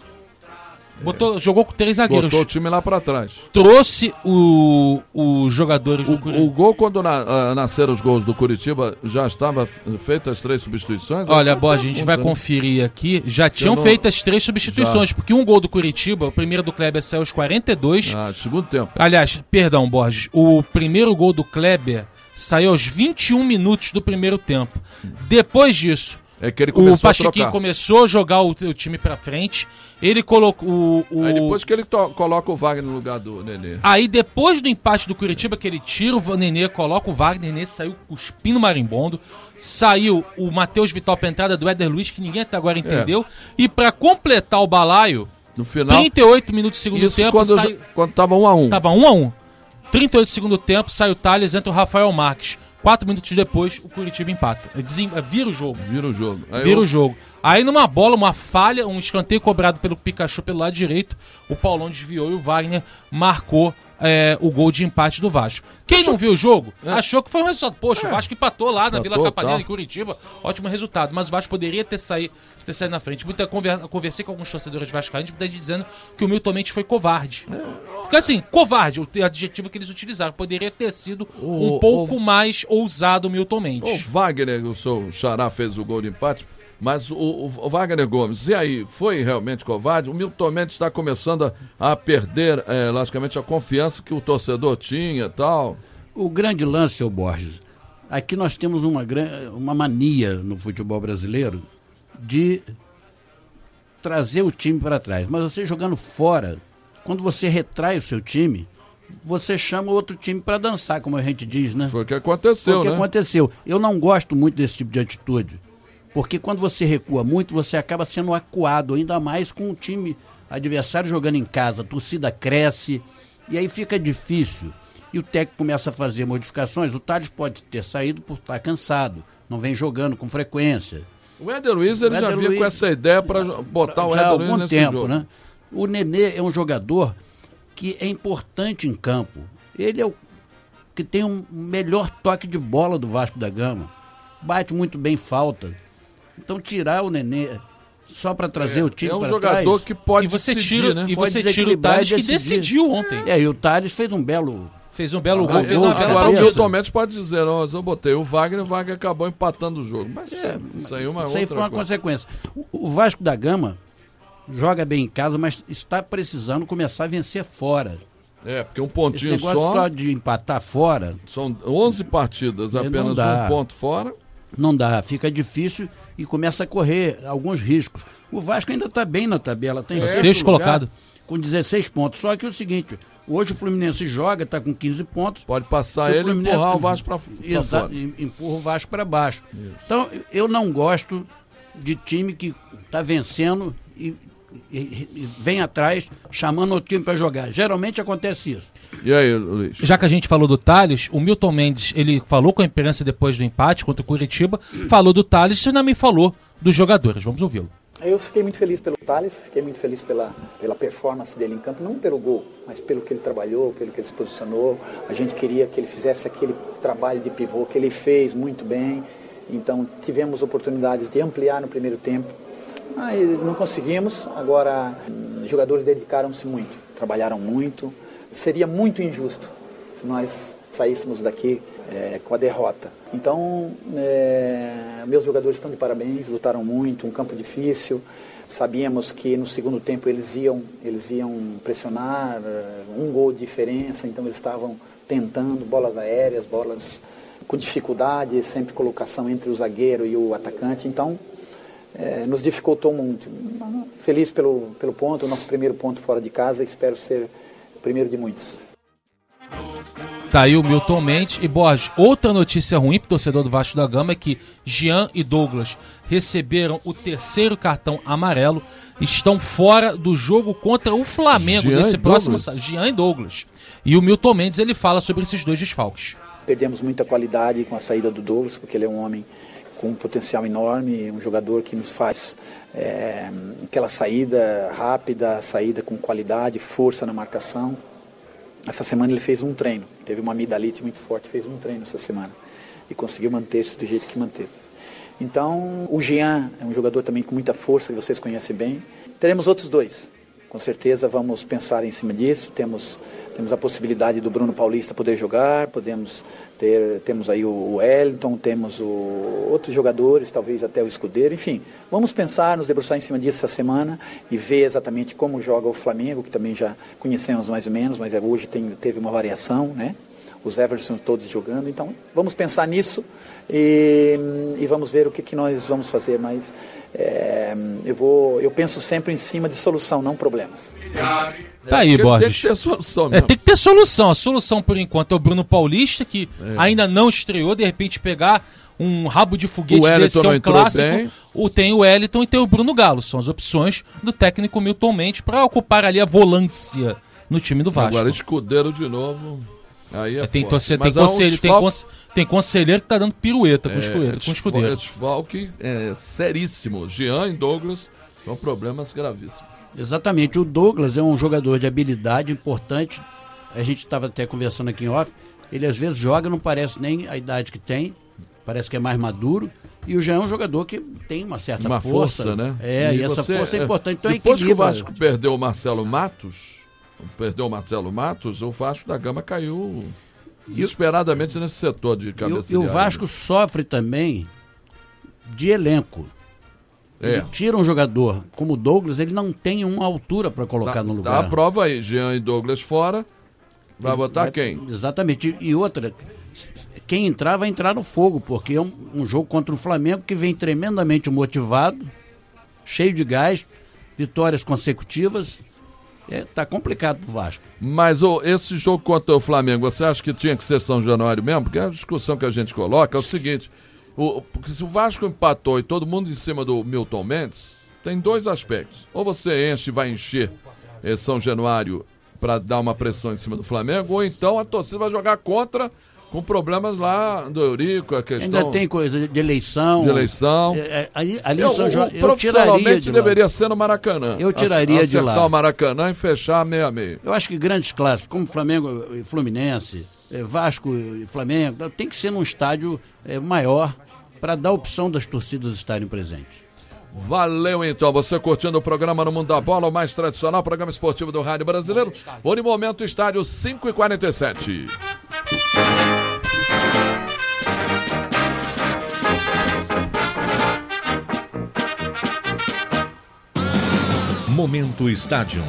Botou, é. Jogou com três zagueiros. Botou o time lá para trás. Trouxe o, os jogadores o, do Curitiba. O gol, quando na, uh, nasceram os gols do Curitiba, já estava feitas as três substituições? Olha, Borges, a gente vai conferir aqui. Já tinham não... feito as três substituições, já. Porque um gol do Curitiba, o primeiro do Kleber saiu aos quarenta e dois. Ah, segundo tempo. Aliás, perdão, Borges, o primeiro gol do Kleber saiu aos vinte e um minutos do primeiro tempo. Depois disso, é que ele começou o Pachequinho começou a jogar o, o time pra frente. Ele colocou o, o... Aí depois que ele to- coloca o Wagner no lugar do Nenê. Aí depois do empate do Curitiba, que ele tira o Nenê, coloca o Wagner, Nenê saiu cuspindo marimbondo. Saiu o Matheus Vital pra entrada do Éder Luiz, que ninguém até agora entendeu. É. E pra completar o balaio, no final, trinta e oito minutos do segundo isso tempo. Quando, sai... quando tava um a um. Tava um a um. trinta e oito do segundo tempo, sai o Thales, entra o Rafael Marques. Quatro minutos depois, o Curitiba empata. Desem... Vira o jogo. Vira o jogo. Aí Vira eu... o jogo. Aí numa bola, uma falha, um escanteio cobrado pelo Pikachu pelo lado direito, o Paulão desviou e o Wagner marcou é, o gol de empate do Vasco. Quem não viu o jogo, é. achou que foi um resultado. Poxa, é. o Vasco empatou lá na empatou, Vila Capanema, tá. em Curitiba. Ótimo resultado. Mas o Vasco poderia ter saído, ter saído na frente. Muita conversa, conversei com alguns torcedores vascaínos dizendo que o Milton Mendes foi covarde. É. Porque assim, covarde, o adjetivo que eles utilizaram, poderia ter sido o, um pouco o, mais ousado o Milton Mendes. O Wagner, o seu xará, fez o gol de empate. Mas o, o Wagner Gomes, e aí, foi realmente covarde? O Milton Mendes está começando a, a perder, é, logicamente, a confiança que o torcedor tinha e tal. O grande lance, seu Borges, aqui nós temos uma, uma mania no futebol brasileiro de trazer o time para trás. Mas você jogando fora, quando você retrai o seu time, você chama outro time para dançar, como a gente diz, né? Foi o que aconteceu, Foi o que né? aconteceu. Eu não gosto muito desse tipo de atitude. Porque quando você recua muito, você acaba sendo acuado, ainda mais com o time adversário jogando em casa. A torcida cresce e aí fica difícil. E o técnico começa a fazer modificações. O Thales pode ter saído por estar cansado, não vem jogando com frequência. O Éder Luiz, ele já vinha com essa ideia para botar o Éder Luiz nesse tempo, jogo. Né? O Nenê é um jogador que é importante em campo. Ele é o que tem o melhor toque de bola do Vasco da Gama. Bate muito bem falta. Então tirar o Nenê só para trazer é, o time para trás... É um jogador trás, que pode e você decidir, tira, né? E você tira o Thales que decidiu ontem. É, e o Thales fez um belo... Fez um belo ah, gol. gol Agora o Milton Mendes pode dizer, ó, eu botei o Wagner, o Wagner acabou empatando o jogo. Mas é, isso aí é uma isso outra aí foi uma coisa. consequência. O, o Vasco da Gama joga bem em casa, mas está precisando começar a vencer fora. É, porque um pontinho Esse negócio só... só de empatar fora... São onze partidas, apenas um ponto fora. Não dá, fica difícil e começa a correr alguns riscos. O Vasco ainda está bem na tabela, tem é. sexto colocado. com dezesseis pontos. Só que é o seguinte, hoje o Fluminense joga, está com quinze pontos. Pode passar ele e empurrar o Vasco para fora. Exato, empurra o Vasco para baixo. Isso. Então, eu não gosto de time que está vencendo e, e, e vem atrás chamando o time para jogar. Geralmente acontece isso. E aí, Luiz? Já que a gente falou do Tales, o Milton Mendes, ele falou com a imprensa depois do empate contra o Curitiba, falou do Tales e também falou dos jogadores. Vamos ouvi-lo. Eu fiquei muito feliz pelo Tales, fiquei muito feliz pela, pela performance dele em campo, não pelo gol, mas pelo que ele trabalhou, pelo que ele se posicionou. A gente queria que ele fizesse aquele trabalho de pivô que ele fez muito bem, então tivemos oportunidades de ampliar no primeiro tempo, mas não conseguimos. Agora, os jogadores dedicaram-se muito, trabalharam muito. Seria muito injusto se nós saíssemos daqui é, com a derrota. Então, é, meus jogadores estão de parabéns, lutaram muito, um campo difícil. Sabíamos que no segundo tempo eles iam, eles iam pressionar, um gol de diferença, então eles estavam tentando bolas aéreas, bolas com dificuldade, sempre colocação entre o zagueiro e o atacante. Então, é, nos dificultou muito. Feliz pelo, pelo ponto, o nosso primeiro ponto fora de casa, espero ser o primeiro de muitos. Tá aí o Milton Mendes. E Borges, outra notícia ruim pro torcedor do Vasco da Gama é que Jean e Douglas receberam o terceiro cartão amarelo, estão fora do jogo contra o Flamengo Jean nesse e próximo Douglas. Jean e Douglas. E o Milton Mendes, ele fala sobre esses dois desfalques. Perdemos muita qualidade com a saída do Douglas, porque ele é um homem com um potencial enorme, um jogador que nos faz é, aquela saída rápida, saída com qualidade, força na marcação. Essa semana ele fez um treino, teve uma amidalite muito forte, fez um treino essa semana e conseguiu manter-se do jeito que manteve. Então, o Jean é um jogador também com muita força, que vocês conhecem bem. Teremos outros dois, com certeza vamos pensar em cima disso. Temos, temos a possibilidade do Bruno Paulista poder jogar, podemos ter, temos aí o Wellington, temos o, outros jogadores, talvez até o Escudeiro, enfim. Vamos pensar, nos debruçar em cima disso essa semana e ver exatamente como joga o Flamengo, que também já conhecemos mais ou menos, mas hoje tem, teve uma variação, né? Os Everson todos jogando, então vamos pensar nisso e, e vamos ver o que, que nós vamos fazer, mas é, eu, vou, eu penso sempre em cima de solução, não problemas. Tá aí, É, Borges. tem que ter solução É, mesmo. tem que ter solução. A solução, por enquanto, é o Bruno Paulista, que É. ainda não estreou, de repente pegar um rabo de foguete O Wellington desse, que é não um entrou clássico. bem. O, tem o Wellington e tem o Bruno Galo. São as opções do técnico Milton Mendes para ocupar ali a volância no time do Vasco. Agora Escudeiro de novo. Aí é É, tem, forte. torce- Mas tem, há um conselho, tem, desfalque- cons- tem conselheiro que tá dando pirueta com o escudeiro. Com o desfal- escudeiro. desfalque é seríssimo. Jean e Douglas são problemas gravíssimos. Exatamente, o Douglas é um jogador de habilidade importante. A gente estava até conversando aqui em off. Ele às vezes joga, não parece nem a idade que tem, parece que é mais maduro. E o Jean é um jogador que tem uma certa Uma força, força, né? É, e, essa você- força é importante. Então depois que o equilibra. Vasco perdeu o Marcelo Matos, perdeu o Marcelo Matos, o Vasco da Gama caiu desesperadamente nesse setor de E o, cabeça e o de área. Vasco sofre também de elenco. É. Ele tira um jogador como o Douglas, ele não tem uma altura para colocar Dá- no Dá lugar. a prova aí, Jean e Douglas fora. Vai Ele botar vai- quem? Exatamente. E outra, quem entrar vai entrar no fogo, porque é um, um jogo contra o Flamengo que vem tremendamente motivado, cheio de gás, vitórias consecutivas. É, tá complicado pro Vasco. Mas ô, esse jogo contra o Flamengo, você acha que tinha que ser São Januário mesmo? Porque a discussão que a gente coloca é o seguinte: o, porque se o Vasco empatou e todo mundo em cima do Milton Mendes, tem dois aspectos. Ou você enche e vai encher eh, São Januário para dar uma pressão em cima do Flamengo, ou então a torcida vai jogar contra, com problemas lá do Eurico, a questão Ainda tem coisa de eleição. de eleição. É, é, ali ali eu, em São o- João, eu tiraria profissionalmente de lá. deveria ser no Maracanã. Eu tiraria de lá. Acertar o Maracanã e fechar meio a meio. Eu acho que grandes clássicos, como Flamengo e Fluminense, eh, Vasco e Flamengo, tem que ser num estádio eh, maior para dar opção das torcidas estarem presentes. Valeu então, você curtindo o programa No Mundo da Bola, o mais tradicional programa esportivo do Rádio Brasileiro. Por momento, estádio cinco e quarenta e sete. Momento Estádio.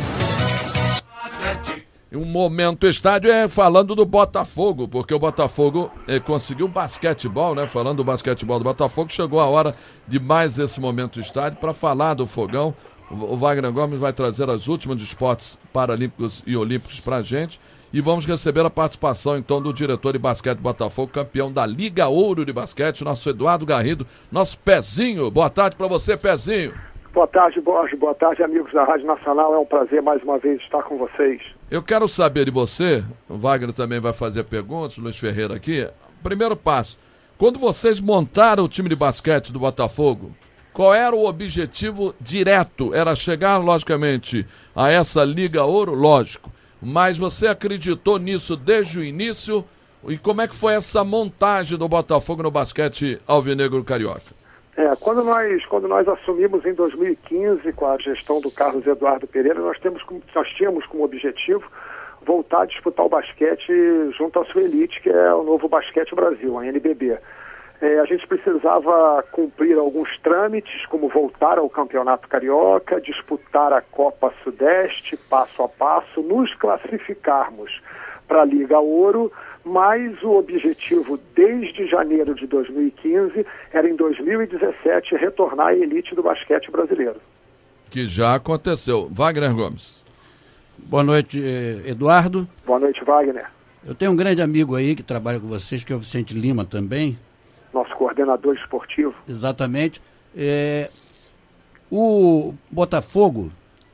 E um momento estádio é falando do Botafogo, porque o Botafogo eh, conseguiu basquetebol, né? Falando do basquetebol do Botafogo, chegou a hora de mais esse momento estádio para falar do Fogão. O Wagner Gomes vai trazer as últimas de esportes paralímpicos e olímpicos pra gente. E vamos receber a participação, então, do diretor de basquete do Botafogo, campeão da Liga Ouro de Basquete, nosso Eduardo Garrido, nosso Pezinho. Boa tarde para você, Pezinho. Boa tarde, Borges. Boa tarde, amigos da Rádio Nacional. É um prazer, mais uma vez, estar com vocês. Eu quero saber de você, o Wagner também vai fazer perguntas, o Luiz Ferreira aqui. Primeiro passo, quando vocês montaram o time de basquete do Botafogo, qual era o objetivo direto? Era chegar, logicamente, a essa Liga Ouro? Lógico. Mas você acreditou nisso desde o início? E como é que foi essa montagem do Botafogo no basquete alvinegro carioca? É, quando nós, quando nós assumimos em dois mil e quinze com a gestão do Carlos Eduardo Pereira, nós, temos, nós tínhamos como objetivo voltar a disputar o basquete junto à sua elite, que é o Novo Basquete Brasil, a N B B. É, a gente precisava cumprir alguns trâmites, como voltar ao Campeonato Carioca, disputar a Copa Sudeste, passo a passo, nos classificarmos para a Liga Ouro, mas o objetivo desde janeiro de dois mil e quinze era em dois mil e dezessete retornar à elite do basquete brasileiro. Que já aconteceu. Wagner Gomes. Boa noite, Eduardo. Boa noite, Wagner. Eu tenho um grande amigo aí que trabalha com vocês, que é o Vicente Lima também. Nosso coordenador esportivo. Exatamente. É, o Botafogo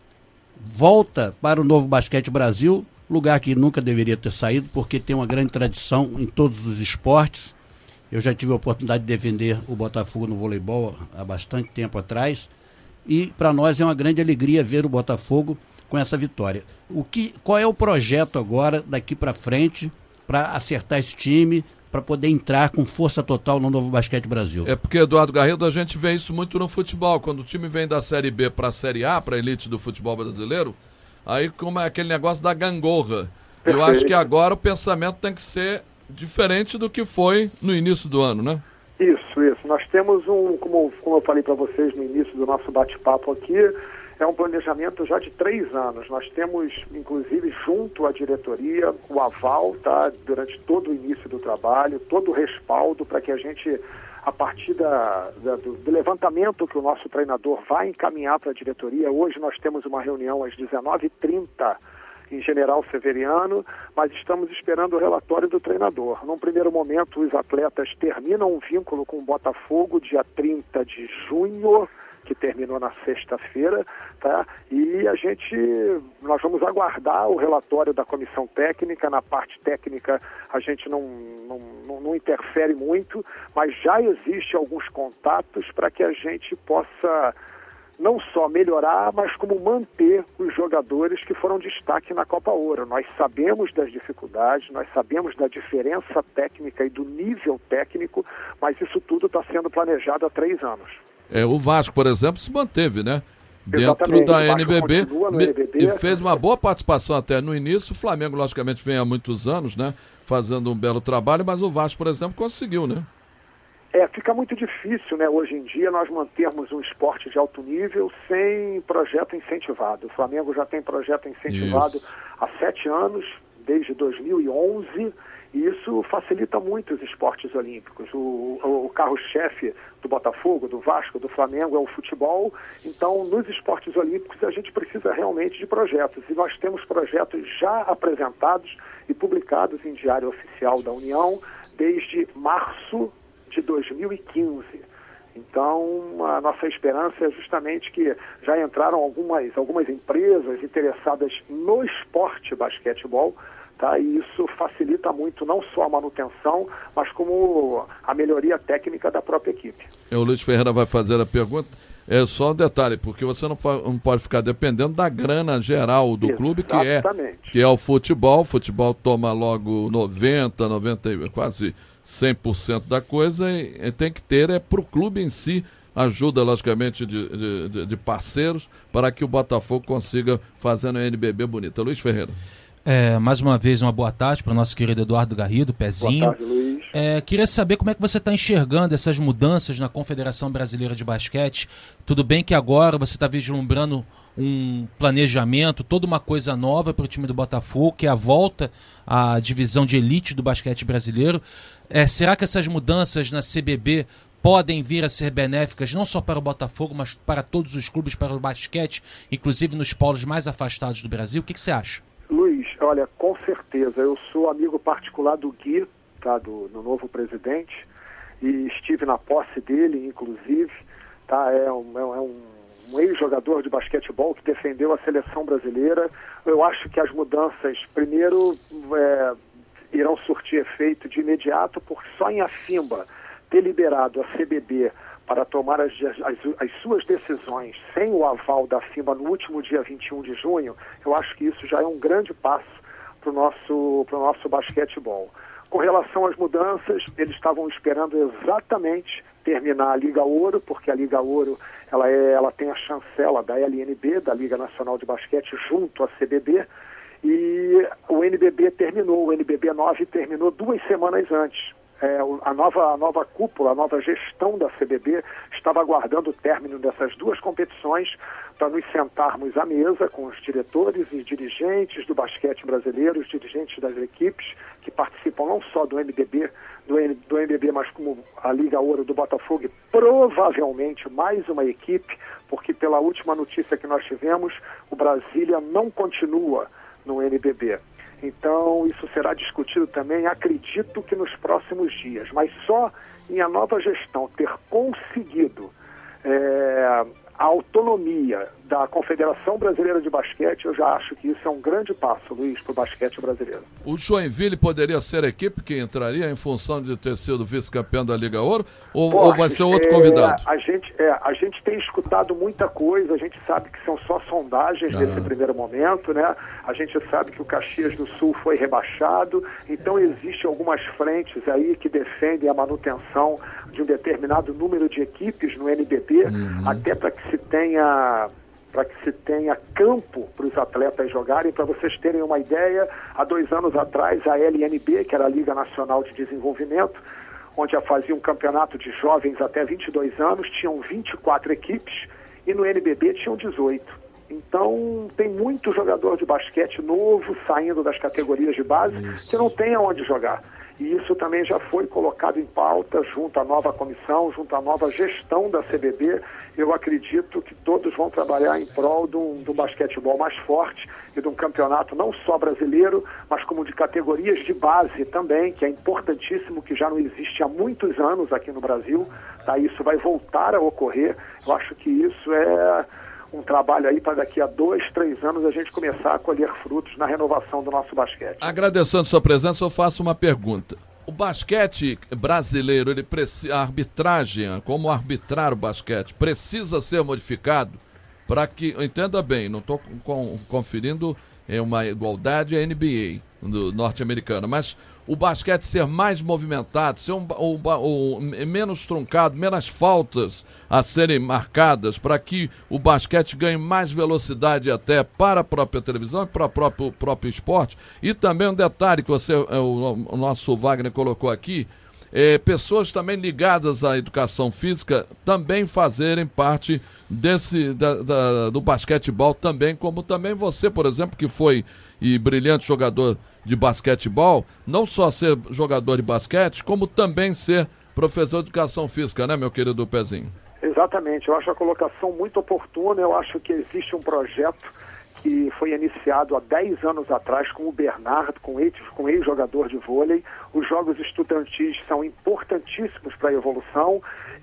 volta para o Novo Basquete Brasil, lugar que nunca deveria ter saído, porque tem uma grande tradição em todos os esportes. Eu já tive a oportunidade de defender o Botafogo no voleibol há bastante tempo atrás, e para nós é uma grande alegria ver o Botafogo com essa vitória. O que, qual é o projeto agora, daqui para frente, para acertar esse time, para poder entrar com força total no Novo Basquete Brasil? É porque, Eduardo Garrido, a gente vê isso muito no futebol. Quando o time vem da Série B para a Série A, para a elite do futebol brasileiro, aí como é aquele negócio da gangorra. Eu acho que agora o pensamento tem que ser diferente do que foi no início do ano, né? Isso, isso. Nós temos um, como, como eu falei para vocês no início do nosso bate-papo aqui, é um planejamento já de três anos. Nós temos, inclusive, junto à diretoria, o aval, tá, durante todo o início do trabalho, todo o respaldo para que a gente, a partir da, da, do, do levantamento que o nosso treinador vai encaminhar para a diretoria. Hoje nós temos uma reunião às dezenove e trinta em General Severiano, mas estamos esperando o relatório do treinador. Num primeiro momento, os atletas terminam um vínculo com o Botafogo dia trinta de junho, que terminou na sexta-feira, tá? E a gente, nós vamos aguardar o relatório da comissão técnica. Na parte técnica a gente não, não, não, não interfere muito, mas já existe alguns contatos para que a gente possa não só melhorar, mas como manter os jogadores que foram destaque na Copa Ouro. Nós sabemos das dificuldades, nós sabemos da diferença técnica e do nível técnico, mas isso tudo está sendo planejado há três anos. É, o Vasco, por exemplo, se manteve, né? Dentro da N B B, N B B e fez uma boa participação até no início. O Flamengo, logicamente, vem há muitos anos, né? Fazendo um belo trabalho, mas o Vasco, por exemplo, conseguiu, né? É, fica muito difícil, né, hoje em dia, nós mantermos um esporte de alto nível sem projeto incentivado. O Flamengo já tem projeto incentivado Isso. há sete anos, desde dois mil e onze, e isso facilita muito os esportes olímpicos. O, o, o carro-chefe do Botafogo, do Vasco, do Flamengo é o futebol. Então, nos esportes olímpicos, a gente precisa realmente de projetos. E nós temos projetos já apresentados e publicados em Diário Oficial da União desde março de dois mil e quinze. Então, a nossa esperança é justamente que já entraram algumas, algumas empresas interessadas no esporte basquetebol, tá? E isso facilita muito não só a manutenção, mas como a melhoria técnica da própria equipe. O Luiz Ferreira vai fazer a pergunta. É só um detalhe, porque você não, não pode ficar dependendo da grana geral do Exatamente. clube, que é, que é o futebol. O futebol toma logo noventa, noventa, quase cem por cento da coisa, e, e tem que ter é para o clube em si ajuda, logicamente, de, de, de parceiros para que o Botafogo consiga fazer no N B B bonita. Luiz Ferreira. É, mais uma vez, uma boa tarde para o nosso querido Eduardo Garrido, Pezinho. Boa tarde, Luiz. É, queria saber como é que você está enxergando essas mudanças na Confederação Brasileira de Basquete. Tudo bem que agora você está vislumbrando um planejamento, toda uma coisa nova para o time do Botafogo, que é a volta à divisão de elite do basquete brasileiro. É, será que essas mudanças na C B B podem vir a ser benéficas não só para o Botafogo, mas para todos os clubes, para o basquete, inclusive nos polos mais afastados do Brasil? O que, que você acha? Luiz, olha, com certeza. Eu sou amigo particular do Gui, tá, do, do novo presidente, e estive na posse dele, inclusive. Tá, é um, é um, um ex-jogador de basquetebol que defendeu a seleção brasileira. Eu acho que as mudanças, primeiro, é, irão surtir efeito de imediato, porque só em Afimba ter liberado a C B B para tomar as, as, as suas decisões sem o aval da FIBA no último dia vinte e um de junho, eu acho que isso já é um grande passo para o nosso, pro nosso basquetebol. Com relação às mudanças, eles estavam esperando exatamente terminar a Liga Ouro, porque a Liga Ouro ela, é, ela tem a chancela da L N B, da Liga Nacional de Basquete, junto à C B B, e o N B B terminou, o N B B nove terminou duas semanas antes. É, a, nova, a nova cúpula, a nova gestão da C B B estava aguardando o término dessas duas competições para nos sentarmos à mesa com os diretores e dirigentes do basquete brasileiro, os dirigentes das equipes que participam não só do M B B, do, N, do M B B, mas como a Liga Ouro do Botafogo e provavelmente mais uma equipe, porque pela última notícia que nós tivemos, o Brasília não continua no N B B. Então, isso será discutido também, acredito que nos próximos dias. Mas só em a nova gestão ter conseguido é, a autonomia da Confederação Brasileira de Basquete, eu já acho que isso é um grande passo, Luiz, para o basquete brasileiro. O Joinville poderia ser a equipe que entraria em função de ter sido vice-campeão da Liga Ouro? Ou, Borges, ou vai ser outro é, convidado? A gente, é, a gente tem escutado muita coisa, a gente sabe que são só sondagens ah. nesse primeiro momento, né? A gente sabe que o Caxias do Sul foi rebaixado, então existem algumas frentes aí que defendem a manutenção de um determinado número de equipes no N B B, uhum. até para que se tenha... para que se tenha campo para os atletas jogarem. Para vocês terem uma ideia, há dois anos atrás, a L N B, que era a Liga Nacional de Desenvolvimento, onde já fazia um campeonato de jovens até vinte e dois anos, tinham vinte e quatro equipes, e no N B B tinham dezoito. Então, tem muito jogador de basquete novo saindo das categorias de base isso. que não tem aonde jogar. E isso também já foi colocado em pauta junto à nova comissão, junto à nova gestão da C B B. Eu acredito que todos vão trabalhar em prol de um, de um basquetebol mais forte e de um campeonato não só brasileiro, mas como de categorias de base também, que é importantíssimo, que já não existe há muitos anos aqui no Brasil. Tá? Isso vai voltar a ocorrer. Eu acho que isso é um trabalho aí para daqui a dois, três anos a gente começar a colher frutos na renovação do nosso basquete. Agradecendo sua presença, eu faço uma pergunta. O basquete brasileiro, ele precisa, a arbitragem, como arbitrar o basquete, precisa ser modificado para que, entenda bem, não estou conferindo é, uma igualdade à N B A do norte-americana, mas o basquete ser mais movimentado, ser um, um, um, menos truncado, menos faltas a serem marcadas, para que o basquete ganhe mais velocidade até para a própria televisão e para o próprio, próprio esporte. E também um detalhe que você, o, o nosso Wagner colocou aqui, é, pessoas também ligadas à educação física também fazerem parte desse, da, da, do basquetebol também, como também você, por exemplo, que foi e brilhante jogador de basquetebol, não só ser jogador de basquete, como também ser professor de educação física, né, meu querido Pezinho? Exatamente, eu acho a colocação muito oportuna. Eu acho que existe um projeto que foi iniciado há dez anos atrás com o Bernardo, com ex-jogador de vôlei. Os jogos estudantis são importantíssimos para a evolução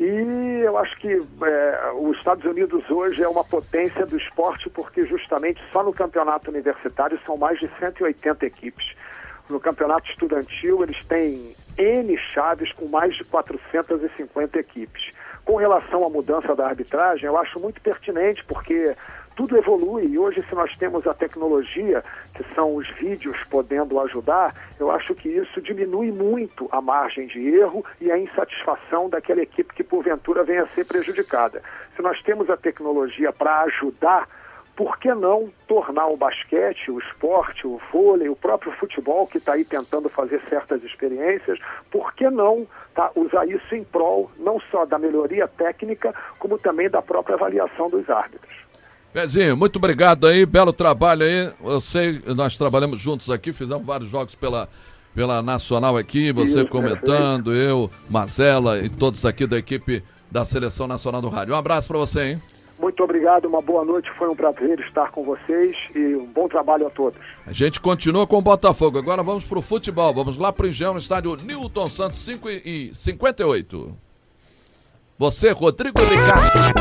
e eu acho que é, os Estados Unidos hoje é uma potência do esporte, porque justamente só no campeonato universitário são mais de cento e oitenta equipes. No campeonato estudantil eles têm N chaves com mais de quatrocentas e cinquenta equipes. Com relação à mudança da arbitragem, eu acho muito pertinente, porque tudo evolui e hoje, se nós temos a tecnologia, que são os vídeos podendo ajudar, eu acho que isso diminui muito a margem de erro e a insatisfação daquela equipe que porventura venha a ser prejudicada. Se nós temos a tecnologia para ajudar, por que não tornar o basquete, o esporte, o vôlei, o próprio futebol, que está aí tentando fazer certas experiências, por que não tá, usar isso em prol não só da melhoria técnica, como também da própria avaliação dos árbitros? Pezinho, muito obrigado aí, belo trabalho aí. Eu sei, nós trabalhamos juntos aqui, fizemos vários jogos pela, pela Nacional aqui, você Isso, comentando, perfeito. Eu, Marcela e todos aqui da equipe da Seleção Nacional do Rádio. Um abraço para você, hein? Muito obrigado, uma boa noite, foi um prazer estar com vocês e um bom trabalho a todos. A gente continua com o Botafogo, agora vamos pro futebol, vamos lá pro Engenhão, no estádio Newton Santos, cinco e cinquenta e oito. Você, Rodrigo Ricardo.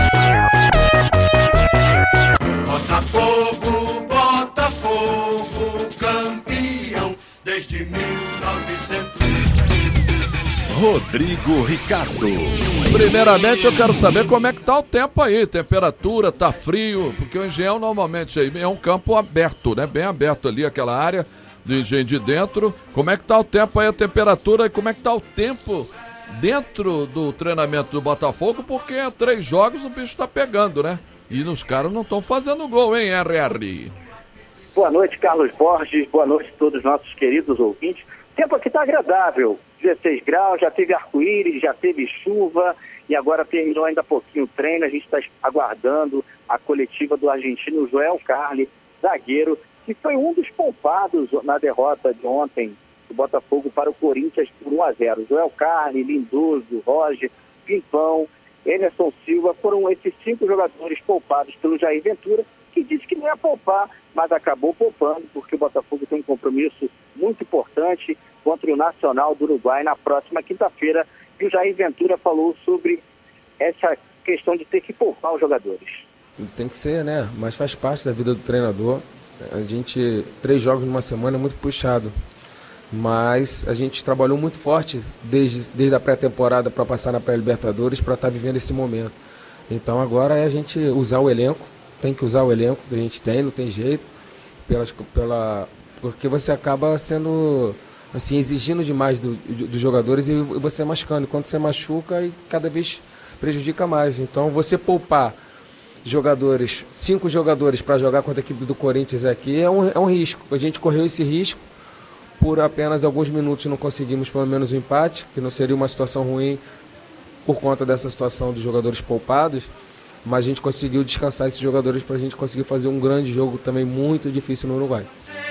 Botafogo, Botafogo, campeão desde mil e novecentos. Rodrigo Ricardo. Primeiramente eu quero saber como é que tá o tempo aí, temperatura, tá frio, porque o Engenhão normalmente aí é um campo aberto, né, bem aberto ali, aquela área do Engenho de dentro. Como é que tá o tempo aí, a temperatura, e como é que tá o tempo dentro do treinamento do Botafogo, porque há três jogos o bicho tá pegando, né? E os caras não estão fazendo gol, hein, R R? Boa noite, Carlos Borges, boa noite a todos os nossos queridos ouvintes. O tempo aqui tá agradável, dezesseis graus, já teve arco-íris, já teve chuva e agora terminou ainda há pouquinho o treino. A gente está aguardando a coletiva do argentino Joel Carli, zagueiro, que foi um dos poupados na derrota de ontem do Botafogo para o Corinthians por um a zero. Joel Carli, Lindoso, Roger, Pimpão, Emerson Silva, foram esses cinco jogadores poupados pelo Jair Ventura, que disse que não ia poupar, mas acabou poupando, porque o Botafogo tem um compromisso muito importante contra o Nacional do Uruguai na próxima quinta-feira, e o Jair Ventura falou sobre essa questão de ter que poupar os jogadores. Tem que ser, né? Mas faz parte da vida do treinador. A gente, três jogos numa semana é muito puxado, mas a gente trabalhou muito forte desde, desde a pré-temporada para passar na pré-Libertadores, para estar vivendo esse momento. Então agora é a gente usar o elenco, tem que usar o elenco que a gente tem, não tem jeito, pelas, pela, porque você acaba sendo, assim, exigindo demais do, dos jogadores e você machucando. Quando você machuca, e cada vez prejudica mais. Então você poupar jogadores, cinco jogadores para jogar contra a equipe do Corinthians aqui é um, é um risco. A gente correu esse risco, por apenas alguns minutos não conseguimos pelo menos o empate, que não seria uma situação ruim por conta dessa situação dos jogadores poupados, mas a gente conseguiu descansar esses jogadores para a gente conseguir fazer um grande jogo também muito difícil no Uruguai.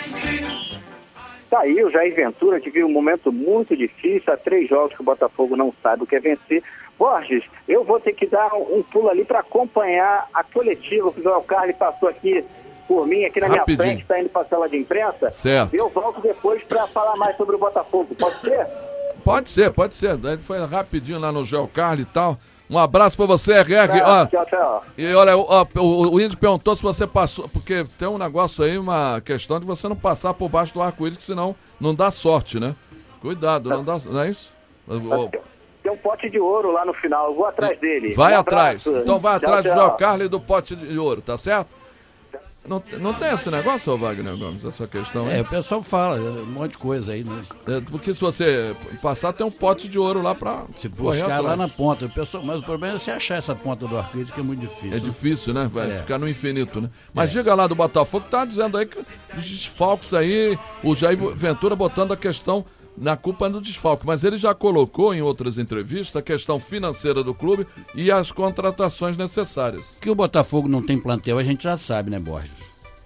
Tá aí o Jair Ventura, que viu um momento muito difícil, há três jogos que o Botafogo não sabe o que é vencer. Borges, eu vou ter que dar um pulo ali para acompanhar a coletiva que o Joel Carli passou aqui por mim, aqui na Rapidinho. minha frente, está indo para a sala de imprensa. Certo. Eu volto depois para falar mais sobre o Botafogo, pode ser? Pode ser, pode ser. Ele foi rapidinho lá no Joel Carli e tal. Um abraço pra você, R R. Tchau, Ó, tchau, tchau. E olha, ó, o, o Índio perguntou se você passou, porque tem um negócio aí, uma questão de você não passar por baixo do arco-íris, que senão não dá sorte, né? Cuidado, não dá, não é isso? Tem um pote de ouro lá no final, eu vou atrás dele. Vai Um atrás. abraço. Então vai Tchau, atrás do tchau. Joel Carli e do pote de ouro, tá certo? Não, não tem esse negócio, ô Wagner Gomes, essa questão aí? É, o pessoal fala, um monte de coisa aí, né? É, porque se você passar, tem um pote de ouro lá pra Se correr buscar lá atrás. na ponta, o pessoal, mas o problema é você achar essa ponta do arco-íris, que é muito difícil. É difícil, né? Vai É. ficar no infinito, né? Mas É. diga lá do Botafogo, tá dizendo aí que os desfalques aí, o Jair Ventura botando a questão na culpa do desfalque, mas ele já colocou em outras entrevistas a questão financeira do clube e as contratações necessárias. Que o Botafogo não tem plantel, a gente já sabe, né, Borges?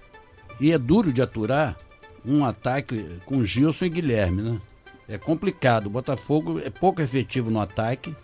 E é duro de aturar um ataque com Gilson e Guilherme, né? É complicado. O Botafogo é pouco efetivo no ataque.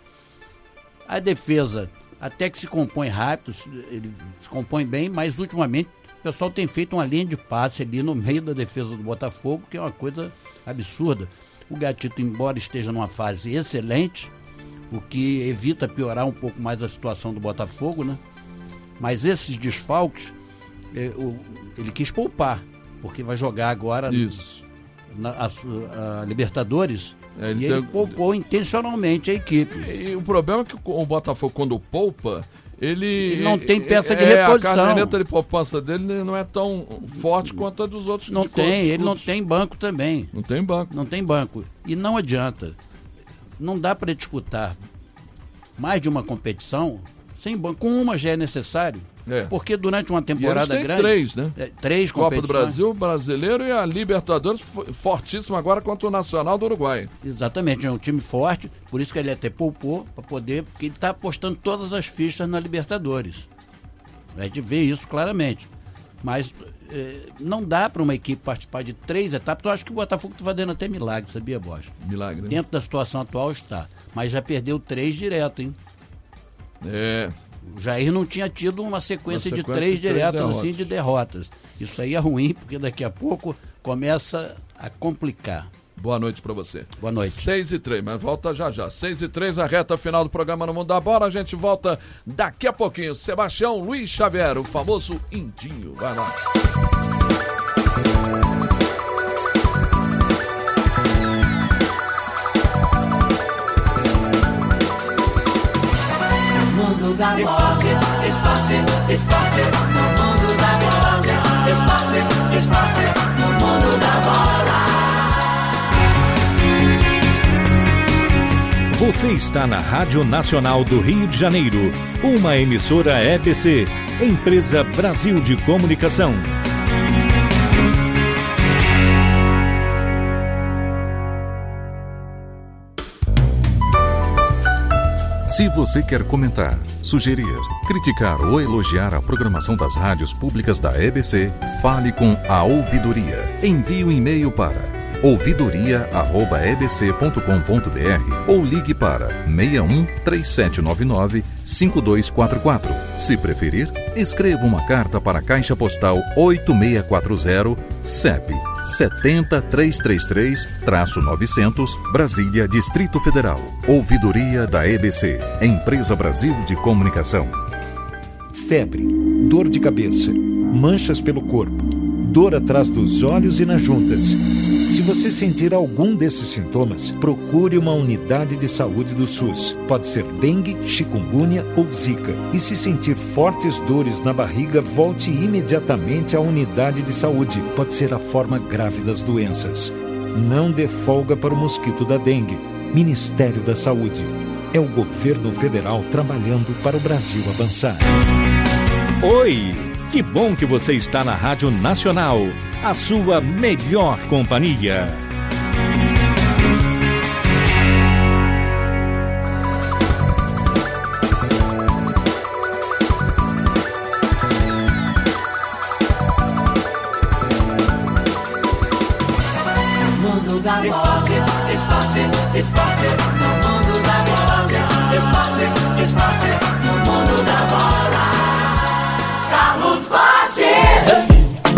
A defesa até que se compõe rápido, ele se compõe bem, mas ultimamente o pessoal tem feito uma linha de passe ali no meio da defesa do Botafogo, que é uma coisa absurda. O Gatito, embora esteja numa fase excelente, o que evita piorar um pouco mais a situação do Botafogo, né? Mas esses desfalques, é, o, ele quis poupar, porque vai jogar agora Isso. Na, a, a Libertadores, É, ele e ele tem- poupou intencionalmente a equipe. E o problema é que o Botafogo, quando poupa, ele... Ele não tem peça de é, reposição. A caderneta de poupança dele não é tão forte quanto a dos outros. Não de tem, outros ele não clubes. tem banco também. Não tem banco. Não tem banco. E não adianta. Não dá para disputar mais de uma competição sem banco. Com uma já é necessário. É. Porque durante uma E eles temporada têm grande... três, né? É, três Copa do competições. Brasil, Brasileiro e a Libertadores, fo- fortíssima agora contra o Nacional do Uruguai. Exatamente, é um time forte, por isso que ele até poupou, para poder, porque ele está apostando todas as fichas na Libertadores. A gente vê isso claramente. Mas eh, não dá para uma equipe participar de três etapas. Eu acho que o Botafogo está fazendo até milagre, sabia, Borges? Milagre. Né? Dentro da situação atual está. Mas já perdeu três direto, hein? É. O Jair não tinha tido uma sequência, uma sequência de três de diretas três assim de derrotas. Isso aí é ruim, porque daqui a pouco começa a complicar. Boa noite para você. Boa noite. seis e três, mas volta já já. seis e três, a reta final do programa No Mundo da Bola. A gente volta daqui a pouquinho. Sebastião Luiz Xavier, o famoso Indinho. Vai lá. Mundo da esporte, esporte, esporte, no mundo da esporte, esporte, esporte, no mundo da bola. Você está na Rádio Nacional do Rio de Janeiro, uma emissora E B C, Empresa Brasil de Comunicação. Se você quer comentar, sugerir, criticar ou elogiar a programação das rádios públicas da E B C, fale com a Ouvidoria. Envie um e-mail para ouvidoria arroba e b c ponto com ponto b r ou ligue para seis um três sete nove nove cinco dois quatro quatro. Se preferir, escreva uma carta para a Caixa Postal oito seis quatro zero, C E P sete zero três três três novecentos, Brasília, Distrito Federal. Ouvidoria da E B C, Empresa Brasil de Comunicação. Febre, dor de cabeça, manchas pelo corpo, dor atrás dos olhos e nas juntas. Se você sentir algum desses sintomas, procure uma unidade de saúde do SUS. Pode ser dengue, chikungunya ou zika. E se sentir fortes dores na barriga, volte imediatamente à unidade de saúde. Pode ser a forma grave das doenças. Não dê folga para o mosquito da dengue. Ministério da Saúde. É o governo federal trabalhando para o Brasil avançar. Oi! Que bom que você está na Rádio Nacional, a sua melhor companhia. Mundo da esporte, esporte, esporte, no mundo da esporte, esporte, esporte, no mundo da bola. Carlos Borges.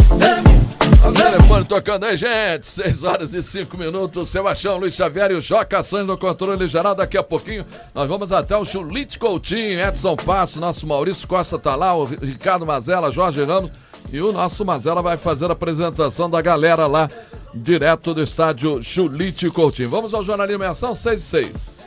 O telefone tocando aí, gente. seis horas e cinco minutos. Sebastião Luiz Xavier e o Joca Santos no controle geral. Daqui a pouquinho nós vamos até o Chulite Coutinho, Edson Passo, nosso Maurício Costa tá lá, o Ricardo Mazella, Jorge Ramos. E o nosso Mazella vai fazer a apresentação da galera lá, direto do estádio Chulite Coutinho. Vamos ao jornalismo em ação, seis e seis.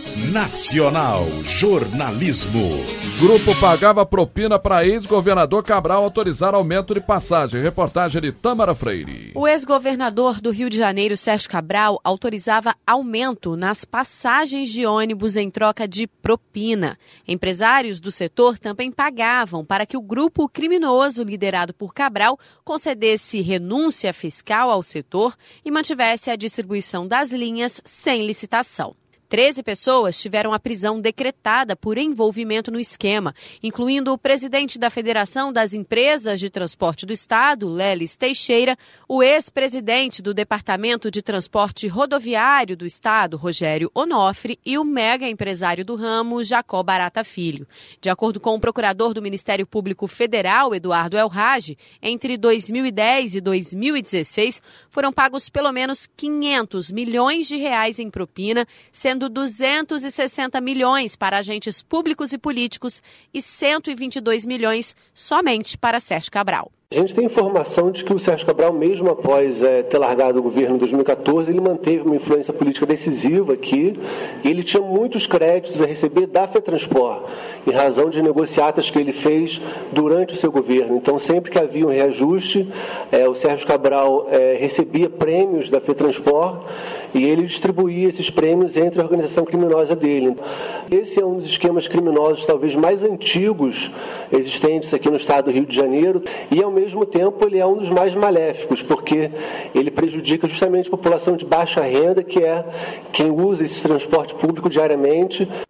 Nacional Jornalismo. Grupo pagava propina para ex-governador Cabral autorizar aumento de passagem. Reportagem de Tâmara Freire. O ex-governador do Rio de Janeiro, Sérgio Cabral, autorizava aumento nas passagens de ônibus em troca de propina. Empresários do setor também pagavam para que o grupo criminoso liderado por Cabral concedesse renúncia fiscal ao setor e mantivesse a distribuição das linhas sem licitação. Treze pessoas tiveram a prisão decretada por envolvimento no esquema, incluindo o presidente da Federação das Empresas de Transporte do Estado, Lelis Teixeira, o ex-presidente do Departamento de Transporte Rodoviário do Estado, Rogério Onofre, e o mega empresário do ramo, Jacó Barata Filho. De acordo com o procurador do Ministério Público Federal, Eduardo Elrage, entre dois mil e dez e dois mil e dezesseis foram pagos pelo menos quinhentos milhões de reais em propina, sendo duzentos e sessenta milhões para agentes públicos e políticos e cento e vinte e dois milhões somente para Sérgio Cabral. A gente tem informação de que o Sérgio Cabral, mesmo após é, ter largado o governo em dois mil e quatorze, ele manteve uma influência política decisiva aqui. Ele tinha muitos créditos a receber da FETranspor, em razão de negociatas que ele fez durante o seu governo. Então, sempre que havia um reajuste, é, o Sérgio Cabral é, recebia prêmios da FETranspor e ele distribuía esses prêmios entre a organização criminosa dele. Esse é um dos esquemas criminosos talvez mais antigos existentes aqui no estado do Rio de Janeiro e, ao mesmo tempo, ele é um dos mais maléficos, porque ele prejudica justamente a população de baixa renda, que é quem usa esse transporte público diariamente.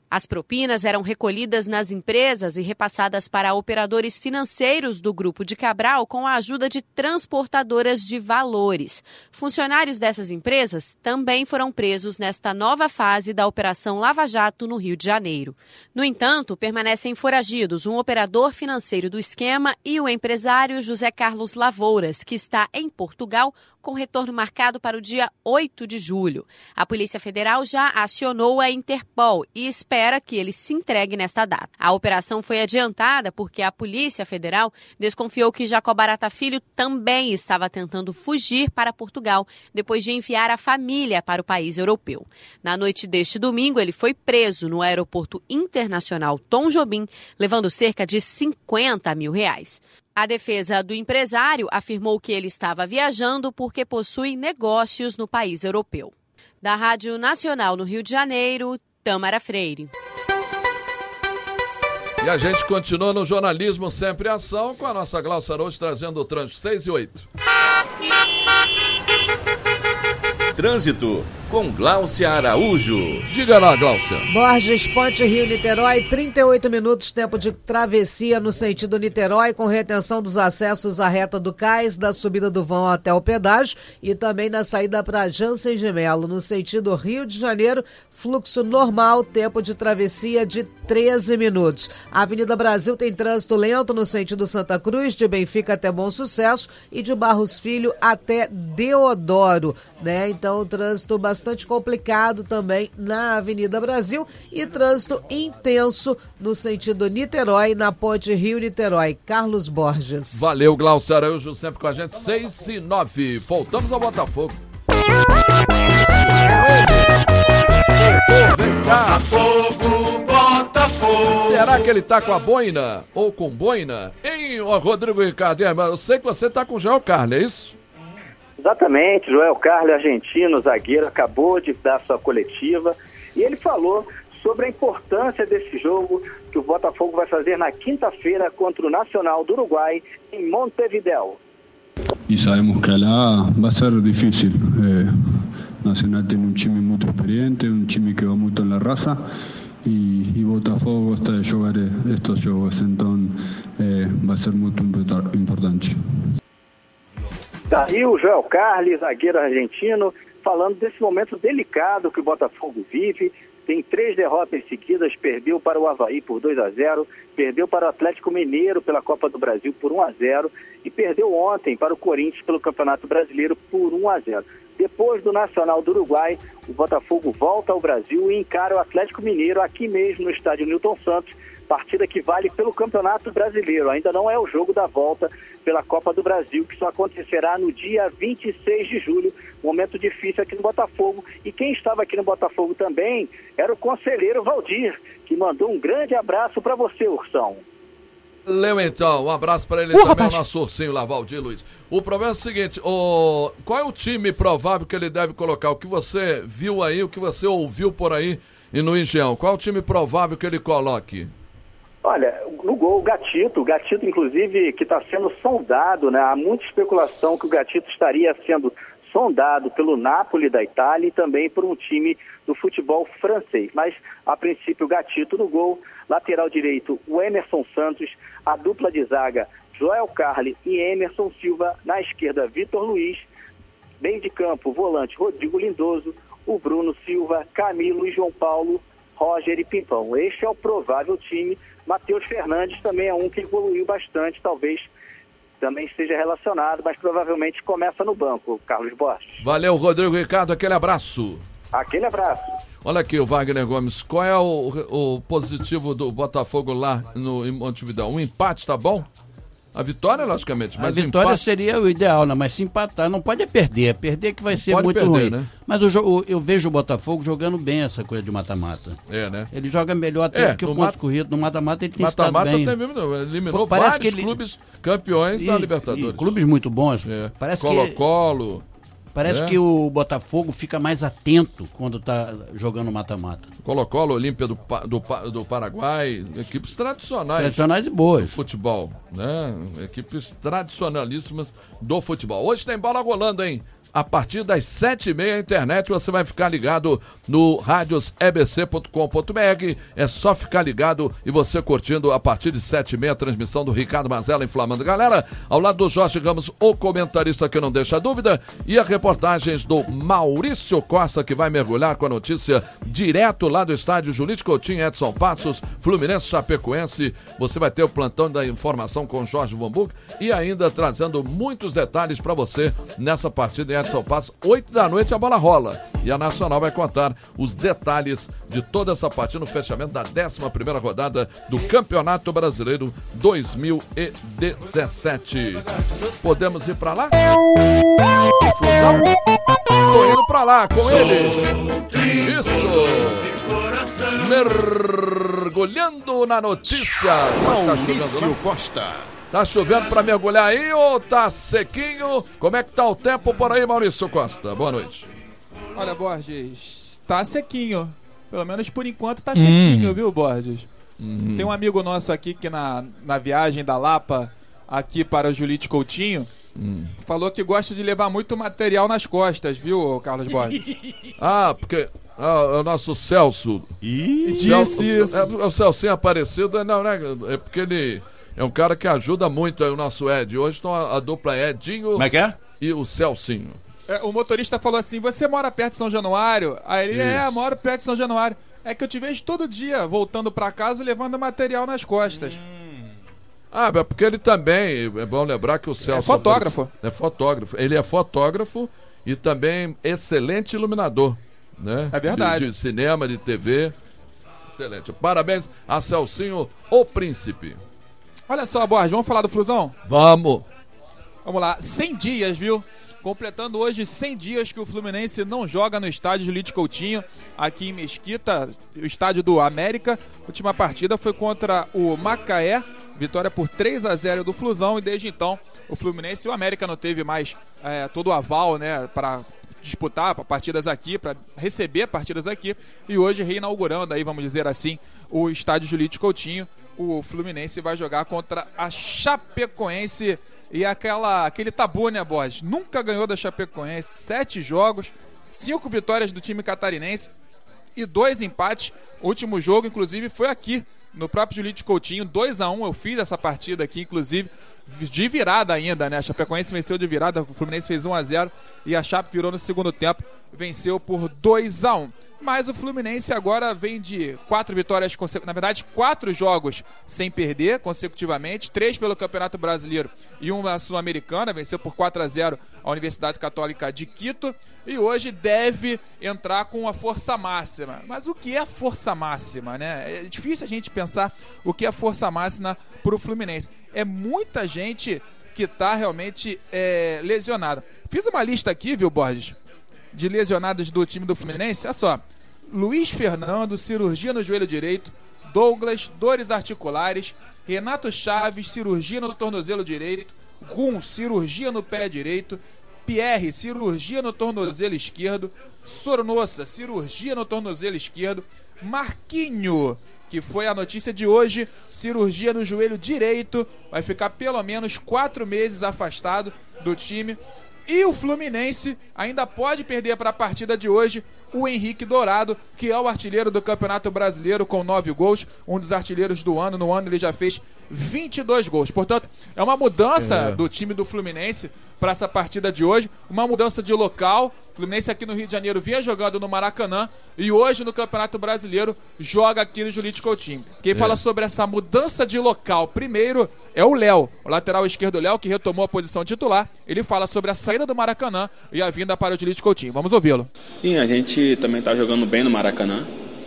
As propinas eram recolhidas nas empresas e repassadas para operadores financeiros do Grupo de Cabral com a ajuda de transportadoras de valores. Funcionários dessas empresas também foram presos nesta nova fase da Operação Lava Jato no Rio de Janeiro. No entanto, permanecem foragidos um operador financeiro do esquema e o empresário José Carlos Lavouras, que está em Portugal, com retorno marcado para o dia oito de julho. A Polícia Federal já acionou a Interpol e espera que ele se entregue nesta data. A operação foi adiantada porque a Polícia Federal desconfiou que Jacó Barata Filho também estava tentando fugir para Portugal depois de enviar a família para o país europeu. Na noite deste domingo, ele foi preso no Aeroporto Internacional Tom Jobim, levando cerca de cinquenta mil reais. A defesa do empresário afirmou que ele estava viajando porque possui negócios no país europeu. Da Rádio Nacional no Rio de Janeiro, Tâmara Freire. E a gente continua no jornalismo sempre em ação com a nossa Glaucia Arouche trazendo o trânsito seis e oito. Trânsito com Glaucia Araújo. Diga lá, Glaucia. Borges, Ponte Rio, Niterói, trinta e oito minutos, tempo de travessia no sentido Niterói, com retenção dos acessos à reta do Cais, da subida do vão até o pedágio e também na saída para Jansen de Melo. No sentido Rio de Janeiro, fluxo normal, tempo de travessia de treze minutos. A Avenida Brasil tem trânsito lento no sentido Santa Cruz, de Benfica até Bom Sucesso e de Barros Filho até Deodoro, né? Então, trânsito bastante complicado também na Avenida Brasil e trânsito intenso no sentido Niterói, na Ponte Rio-Niterói. Carlos Borges. Valeu, Glaucia Araújo, sempre com a gente, seis e nove. Voltamos ao Botafogo. Vem cá. Botafogo, Botafogo. Será que ele tá com a boina ou com boina? Hein, ó, Rodrigo Ricardo? Eu sei que você tá com o Joel Carli, é isso? Exatamente, Joel Carli, argentino, zagueiro, acabou de dar sua coletiva e ele falou sobre a importância desse jogo que o Botafogo vai fazer na quinta-feira contra o Nacional do Uruguai em Montevideo. E sabemos que lá vai ser difícil. É, Nacional tem um time muito experiente, um time que vai muito na raça e, e Botafogo gosta de jogar estes jogos, então é, vai ser muito importante. Daí o Joel Carli, zagueiro argentino, falando desse momento delicado que o Botafogo vive. Tem três derrotas seguidas, perdeu para o Avaí por dois a zero, perdeu para o Atlético Mineiro pela Copa do Brasil por um a zero e perdeu ontem para o Corinthians pelo Campeonato Brasileiro por um a zero. Depois do Nacional do Uruguai, o Botafogo volta ao Brasil e encara o Atlético Mineiro aqui mesmo no estádio Newton Santos, partida que vale pelo Campeonato Brasileiro. Ainda não é o jogo da volta pela Copa do Brasil, que só acontecerá no dia vinte e seis de julho, momento difícil aqui no Botafogo. E quem estava aqui no Botafogo também era o conselheiro Valdir, que mandou um grande abraço para você, Ursão. Valeu então, um abraço para ele Uh, também, rapaz. o nosso ursinho lá, Valdir Luiz. O problema é o seguinte, o... qual é o time provável que ele deve colocar? O que você viu aí, o que você ouviu por aí e no Engenhão? Qual é o time provável que ele coloque? Olha, no gol, o Gatito, o Gatito, inclusive, que está sendo sondado, né? Há muita especulação que o Gatito estaria sendo sondado pelo Napoli da Itália e também por um time do futebol francês. Mas, a princípio, o Gatito no gol, lateral direito, o Emerson Santos, a dupla de zaga, Joel Carli e Emerson Silva, na esquerda, Vitor Luiz, meio de campo, volante, Rodrigo Lindoso, o Bruno Silva, Camilo e João Paulo, Roger e Pimpão. Este é o provável time. Matheus Fernandes também é um que evoluiu bastante, talvez também esteja relacionado, mas provavelmente começa no banco, Carlos Borges. Valeu, Rodrigo Ricardo, aquele abraço. Aquele abraço. Olha aqui o Wagner Gomes, qual é o, o positivo do Botafogo lá no, em Montevidéu? Um empate tá bom? A vitória, logicamente, mas a vitória empate... seria o ideal, né? Mas se empatar, não pode é perder. Perder que vai Não ser pode muito perder, ruim. né? Mas o, jo- eu vejo o Botafogo jogando bem essa coisa de mata-mata. É, né? Ele joga melhor até É, do que o no ponto mata- corrido. No mata-mata ele tem estado Mata-mata bem. também eliminou Pô, parece vários que ele- clubes campeões da E- Libertadores. e clubes muito bons. É. Parece que Colo-Colo. Parece É. que o Botafogo fica mais atento quando tá jogando mata-mata. Colo-Colo, Olímpia do, Pa- do, Pa- do Paraguai, equipes tradicionais. Tradicionais e boas. Do futebol, né? Equipes tradicionalíssimas do futebol. Hoje tem bola rolando, hein? a partir das sete e meia, a internet, você vai ficar ligado no radios e b c ponto com ponto b r. É só ficar ligado e você curtindo a partir de sete e meia a transmissão do Ricardo Mazella Inflamando Galera, ao lado do Jorge Ramos, o comentarista que não deixa dúvida, e as reportagens do Maurício Costa, que vai mergulhar com a notícia direto lá do estádio Julite Coutinho, Edson Passos, Fluminense Chapecoense. Você vai ter o plantão da informação com Jorge Vamburg e ainda trazendo muitos detalhes para você nessa partida em Edson Passos. oito da noite a bola rola e a Nacional vai contar os detalhes de toda essa partida no fechamento da décima primeira rodada do Campeonato Brasileiro dois mil e dezessete. Podemos ir para lá? Fusão? Estou indo para lá com ele. Isso! Mergulhando na notícia. Maurício Costa. Tá chovendo pra mergulhar aí ou tá sequinho? Como é que tá o tempo por aí, Maurício Costa? Boa noite. Olha, Borges, tá sequinho. Pelo menos por enquanto tá sequinho, hum. viu, Borges? Hum. Tem um amigo nosso aqui que na, na viagem da Lapa, aqui para o Julite Coutinho, hum. falou que gosta de levar muito material nas costas, viu, Carlos Borges? Ah, porque... Ah, é o nosso Celso. Ih, disse isso. É, é o Celcinho Aparecido, não, né? É porque ele... É um cara que ajuda muito aí o nosso Ed. Hoje estão a, a dupla Edinho Como é que é? E o Celcinho. É, o motorista falou assim, você mora perto de São Januário? Aí ele, Isso. é, moro perto de São Januário. É que eu te vejo todo dia voltando pra casa levando material nas costas. Hum. Ah, é porque ele também, é bom lembrar que o Celso... É fotógrafo. É fotógrafo. Ele é fotógrafo e também excelente iluminador, né? É verdade. De, de cinema, de T V. Excelente. Parabéns a Celcinho, o príncipe. Olha só, Borges, vamos falar do Flusão? Vamos! Vamos lá, cem dias, viu? Completando hoje cem dias que o Fluminense não joga no estádio Julite Coutinho, aqui em Mesquita, o estádio do América. A última partida foi contra o Macaé, vitória por três a zero do Flusão, e desde então o Fluminense e o América não teve mais é, todo o aval, né, para disputar partidas aqui, para receber partidas aqui, e hoje reinaugurando aí, vamos dizer assim, o estádio Julite Coutinho. O Fluminense vai jogar contra a Chapecoense e aquela, aquele tabu, né, Borges? Nunca ganhou da Chapecoense, sete jogos, cinco vitórias do time catarinense e dois empates. O último jogo, inclusive, foi aqui, no próprio Julite Coutinho, dois a um. Eu fiz essa partida aqui, inclusive, de virada ainda, né? A Chapecoense venceu de virada, o Fluminense fez um a zero e a Chape virou no segundo tempo, venceu por dois a um. Mas o Fluminense agora vem de quatro vitórias, na verdade, quatro jogos sem perder consecutivamente, três pelo Campeonato Brasileiro e uma Sul-Americana, venceu por quatro a zero a Universidade Católica de Quito, e hoje deve entrar com a força máxima. Mas o que é força máxima, né? É difícil a gente pensar o que é força máxima para o Fluminense. É muita gente que está realmente é, lesionada. Fiz uma lista aqui, viu, Borges, de lesionados do time do Fluminense. Olha só, Luiz Fernando, cirurgia no joelho direito. Douglas, dores articulares. Renato Chaves, cirurgia no tornozelo direito. Rum, cirurgia no pé direito. Pierre, cirurgia no tornozelo esquerdo. Sornossa, cirurgia no tornozelo esquerdo. Marquinho, que foi a notícia de hoje, cirurgia no joelho direito. Vai ficar pelo menos quatro meses afastado do time. E o Fluminense ainda pode perder para a partida de hoje o Henrique Dourado, que é o artilheiro do Campeonato Brasileiro com nove gols, um dos artilheiros do ano. No ano ele já fez vinte e dois gols. Portanto, é uma mudança é. do time do Fluminense para essa partida de hoje, uma mudança de local. O Fluminense aqui no Rio de Janeiro vinha jogando no Maracanã e hoje no Campeonato Brasileiro joga aqui no Julite Coutinho. Quem é. fala sobre essa mudança de local primeiro é o Léo, o lateral esquerdo Léo, que retomou a posição titular. Ele fala sobre a saída do Maracanã e a vinda para o Julite Coutinho. Vamos ouvi-lo. Sim, a gente também está jogando bem no Maracanã,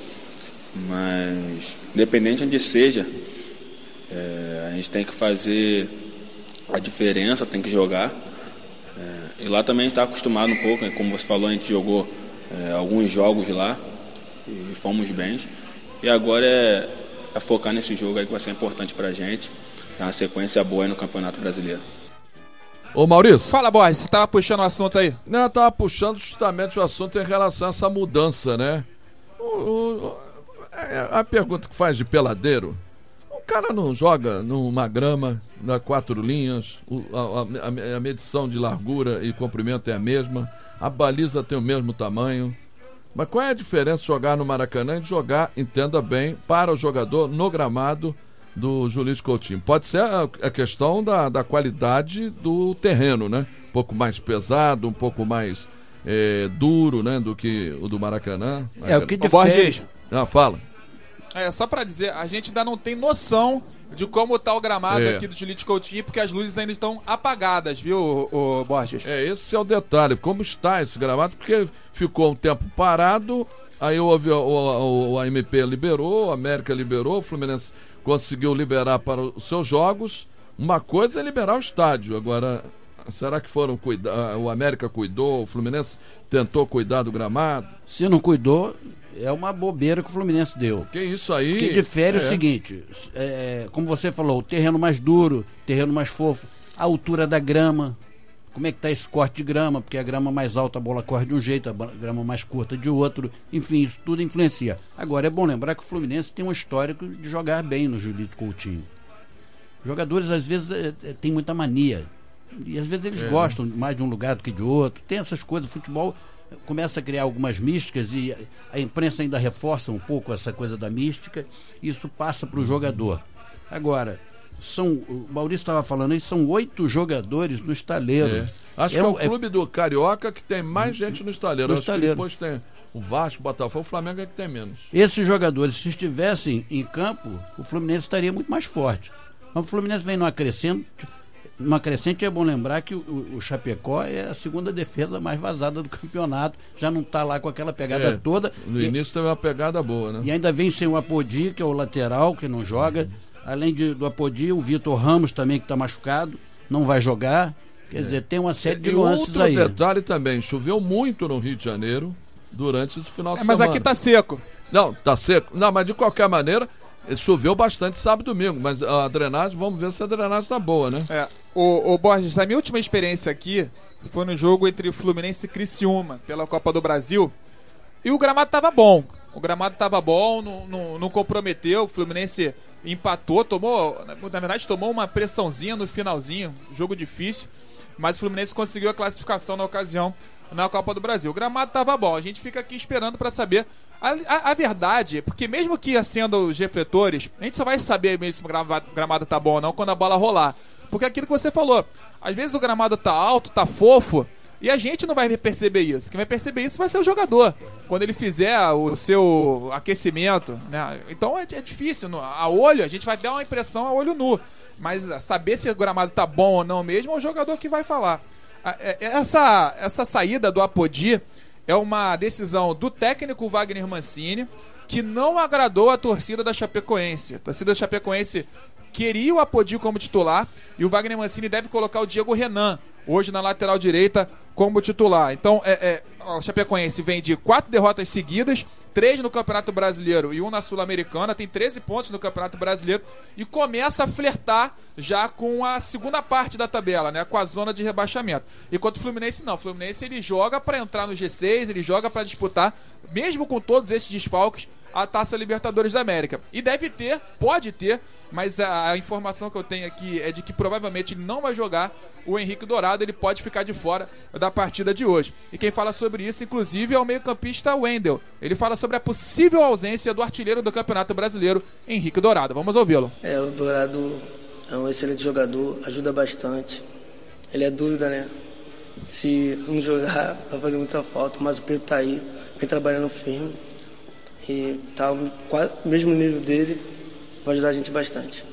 mas independente onde seja, é, a gente tem que fazer a diferença, tem que jogar. É, e lá também está acostumado um pouco, né? Como você falou, a gente jogou é, alguns jogos lá e fomos bem. E agora é, é focar nesse jogo aí que vai ser importante para a gente, dar uma sequência boa aí no Campeonato Brasileiro. Ô Maurício. Fala, Borges, você tava puxando o assunto aí? Não, eu tava puxando justamente o assunto em relação a essa mudança, né? O, o, a pergunta que faz de peladeiro, o cara não joga numa grama, na quatro linhas, o, a, a, a medição de largura e comprimento é a mesma, a baliza tem o mesmo tamanho. Mas qual é a diferença de jogar no Maracanã e de jogar, entenda bem, para o jogador no gramado do Julito Coutinho? Pode ser a, a questão da, da qualidade do terreno, né? Um pouco mais pesado, um pouco mais é, duro, né? Do que o do Maracanã. É, o que Ô, Borges. Ah, fala. É, só pra dizer, a gente ainda não tem noção de como tá o gramado É. aqui do Julito Coutinho, porque as luzes ainda estão apagadas, viu, ô, ô, Borges? É, esse é o detalhe, como está esse gramado, porque ficou um tempo parado, aí houve, o, o, o A M P liberou, o América liberou, o Fluminense conseguiu liberar para os seus jogos. Uma coisa é liberar o estádio, agora, será que foram cuidar, o América cuidou, o Fluminense tentou cuidar do gramado? Se não cuidou, é uma bobeira que o Fluminense deu. Que isso aí... O que difere é, é o seguinte, é, como você falou, o terreno mais duro, terreno mais fofo, a altura da grama, como é que está esse corte de grama, porque a grama mais alta a bola corre de um jeito, a grama mais curta de outro, enfim, isso tudo influencia. Agora, é bom lembrar que o Fluminense tem um histórico de jogar bem no Julito Coutinho. Os jogadores, às vezes, é, é, têm muita mania, e às vezes eles É. gostam mais de um lugar do que de outro, tem essas coisas, o futebol começa a criar algumas místicas e a imprensa ainda reforça um pouco essa coisa da mística, e isso passa para o jogador. Agora, são, o Maurício estava falando aí, são oito jogadores no estaleiro. É. Acho É que é um- o clube do Carioca que tem mais gente no estaleiro. No Acho estaleiro. que depois tem o Vasco, o Botafogo, o Flamengo é que tem menos. Esses jogadores, se estivessem em campo, o Fluminense estaria muito mais forte. Mas o Fluminense vem numa crescente, numa crescente, é bom lembrar que o, o, o Chapecó é a segunda defesa mais vazada do campeonato, já não está lá com aquela pegada É, toda. No e, início teve uma pegada boa, né? e ainda vem sem o Apodi, que é o lateral, que não joga. Além de, do Apodi, o Vitor Ramos também, que está machucado, não vai jogar. Quer É. dizer, tem uma série de E nuances outro aí. detalhe também, choveu muito no Rio de Janeiro durante esse final de É, mas semana. aqui tá seco. Não, tá seco. Não, mas de qualquer maneira, choveu bastante sábado e domingo, mas a drenagem, vamos ver se a drenagem tá boa, né? É, o, o Borges, a minha última experiência aqui foi no jogo entre Fluminense e Criciúma, pela Copa do Brasil, e o gramado tava bom. O gramado tava bom, não, não, não comprometeu, o Fluminense empatou, tomou, na verdade tomou uma pressãozinha no finalzinho, jogo difícil, mas o Fluminense conseguiu a classificação na ocasião na Copa do Brasil. O gramado tava bom, a gente fica aqui esperando para saber a, a, a verdade, porque mesmo que acenda os refletores, a gente só vai saber mesmo se o gramado, gramado tá bom ou não quando a bola rolar. Porque é aquilo que você falou, às vezes o gramado tá alto, tá fofo, e a gente não vai perceber isso. Quem vai perceber isso vai ser o jogador, quando ele fizer o seu aquecimento, né? Então é, é difícil, no- a olho a gente vai dar uma impressão a olho nu, mas saber se o gramado tá bom ou não mesmo é o jogador que vai falar. A- é- Essa, essa saída do Apodi é uma decisão do técnico Wagner Mancini, que não agradou a torcida da Chapecoense. A torcida da Chapecoense queria o Apodi como titular, e o Wagner Mancini deve colocar o Diego Renan hoje na lateral direita como titular. Então, é, é, o Chapecoense vem de quatro derrotas seguidas, três no Campeonato Brasileiro e um na Sul-Americana, tem treze pontos no Campeonato Brasileiro e começa a flertar já com a segunda parte da tabela, né, com a zona de rebaixamento. Enquanto o Fluminense não, o Fluminense ele joga para entrar no G seis, ele joga para disputar, mesmo com todos esses desfalques, a Taça Libertadores da América. E deve ter, pode ter, mas a, a informação que eu tenho aqui é de que provavelmente ele não vai jogar o Henrique Dourado, ele pode ficar de fora da partida de hoje. E quem fala sobre isso, inclusive, é o meio-campista Wendel. Ele fala sobre a possível ausência do artilheiro do Campeonato Brasileiro, Henrique Dourado. Vamos ouvi-lo. É, o Dourado é um excelente jogador, ajuda bastante. Ele é dúvida, né? Se não jogar, vai fazer muita falta, mas o Pedro tá aí, vem trabalhando firme. E tá quase no mesmo nível dele, vai ajudar a gente bastante.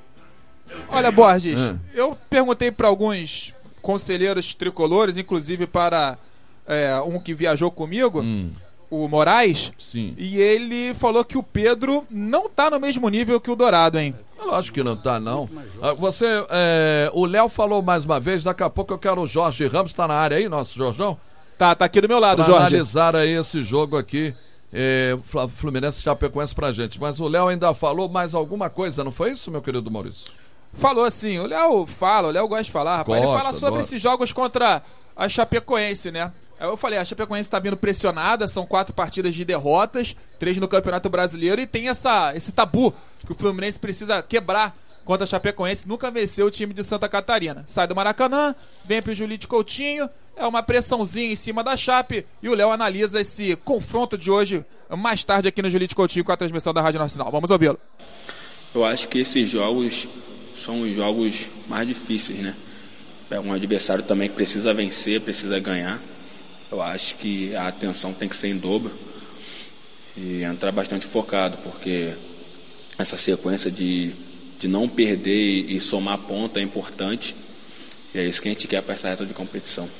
Olha, Borges, Hum. eu perguntei para alguns conselheiros tricolores, inclusive para é, um que viajou comigo, o Moraes, Sim. e ele falou que o Pedro não tá no mesmo nível que o Dourado, hein? Eu acho que não tá, não. Ah, Você, é, o Léo falou mais uma vez, daqui a pouco eu quero o Jorge Ramos, tá na área aí, nosso Jorjão? Tá, tá aqui do meu lado, pra Jorge. analisar aí esse jogo aqui, é, Fla- Fluminense e Chapecoense pra gente. Mas o Léo ainda falou mais alguma coisa, não foi isso, meu querido Maurício? Falou assim, o Léo fala, o Léo gosta de falar, rapaz. Ele Gosta, fala sobre gosta. esses jogos contra a Chapecoense, né? Eu falei, a Chapecoense está vindo pressionada, são quatro partidas de derrotas, três no Campeonato Brasileiro, e tem essa, esse tabu que o Fluminense precisa quebrar contra a Chapecoense. Nunca venceu o time de Santa Catarina. Sai do Maracanã, vem pro Julite Coutinho, é uma pressãozinha em cima da Chape, e o Léo analisa esse confronto de hoje mais tarde aqui no Julite Coutinho com a transmissão da Rádio Nacional. Vamos ouvi-lo. Eu acho que esses jogos são os jogos mais difíceis, né? É um adversário também que precisa vencer, precisa ganhar. Eu acho que a atenção tem que ser em dobro e entrar bastante focado, porque essa sequência de, de não perder e somar ponta é importante, e é isso que a gente quer para essa reta de competição.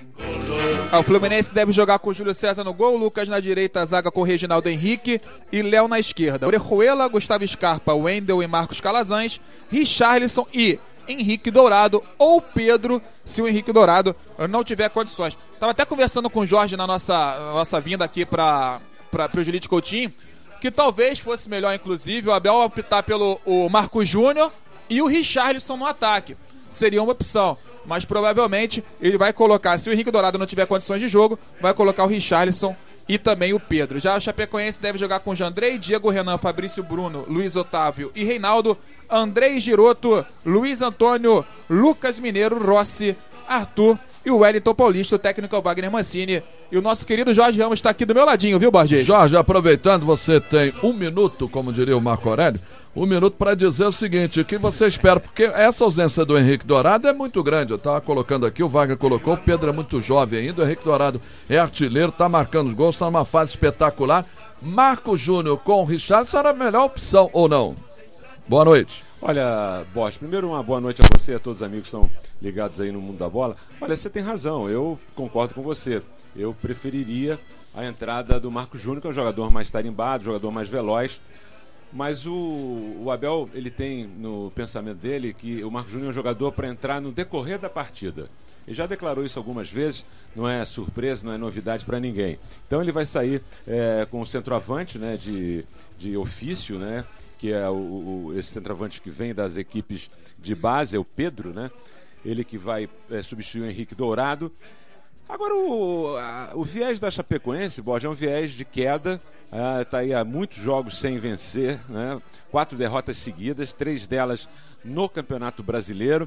O Fluminense deve jogar com o Júlio César no gol, Lucas na direita, zaga com o Reginaldo Henrique e Léo na esquerda. Orejuela, Gustavo Scarpa, Wendel e Marcos Calazans, Richarlison e Henrique Dourado ou Pedro, se o Henrique Dourado não tiver condições. Estava até conversando com o Jorge na nossa, na nossa vinda aqui para o Julite Coutinho, que talvez fosse melhor, inclusive, o Abel optar pelo o Marcos Júnior e o Richarlison no ataque. Seria uma opção, mas provavelmente ele vai colocar, se o Henrique Dourado não tiver condições de jogo, vai colocar o Richarlison e também o Pedro. Já o Chapecoense deve jogar com Jandrei, Diego Renan, Fabrício Bruno, Luiz Otávio e Reinaldo, Andrei Giroto, Luiz Antônio, Lucas Mineiro, Rossi, Arthur e o Wellington Paulista, o técnico é o Wagner Mancini. E o nosso querido Jorge Ramos está aqui do meu ladinho, viu, Borges? Jorge, aproveitando, você tem um minuto, como diria o Marco Aurélio, um minuto para dizer o seguinte, o que você espera, porque essa ausência do Henrique Dourado é muito grande. Eu estava colocando aqui, o Wagner colocou, o Pedro é muito jovem ainda, o Henrique Dourado é artilheiro, está marcando os gols, está numa fase espetacular. Marco Júnior com o Richarlison era a melhor opção, ou não? Boa noite. Olha, Bosch, primeiro uma boa noite a você e a todos os amigos que estão ligados aí no mundo da bola. Olha, você tem razão, eu concordo com você. Eu preferiria a entrada do Marco Júnior, que é um jogador mais tarimbado, jogador mais veloz. Mas o, o Abel, ele tem no pensamento dele que o Marco Júnior é um jogador para entrar no decorrer da partida. Ele já declarou isso algumas vezes, não é surpresa, não é novidade para ninguém. Então ele vai sair é, com o centroavante, né, de, de ofício, né, que é o, o, esse centroavante que vem das equipes de base, é o Pedro, né, ele que vai é, substituir o Henrique Dourado. Agora, o, a, o viés da Chapecoense, Borja, é um viés de queda, está aí há muitos jogos sem vencer, né? Quatro derrotas seguidas, três delas no Campeonato Brasileiro,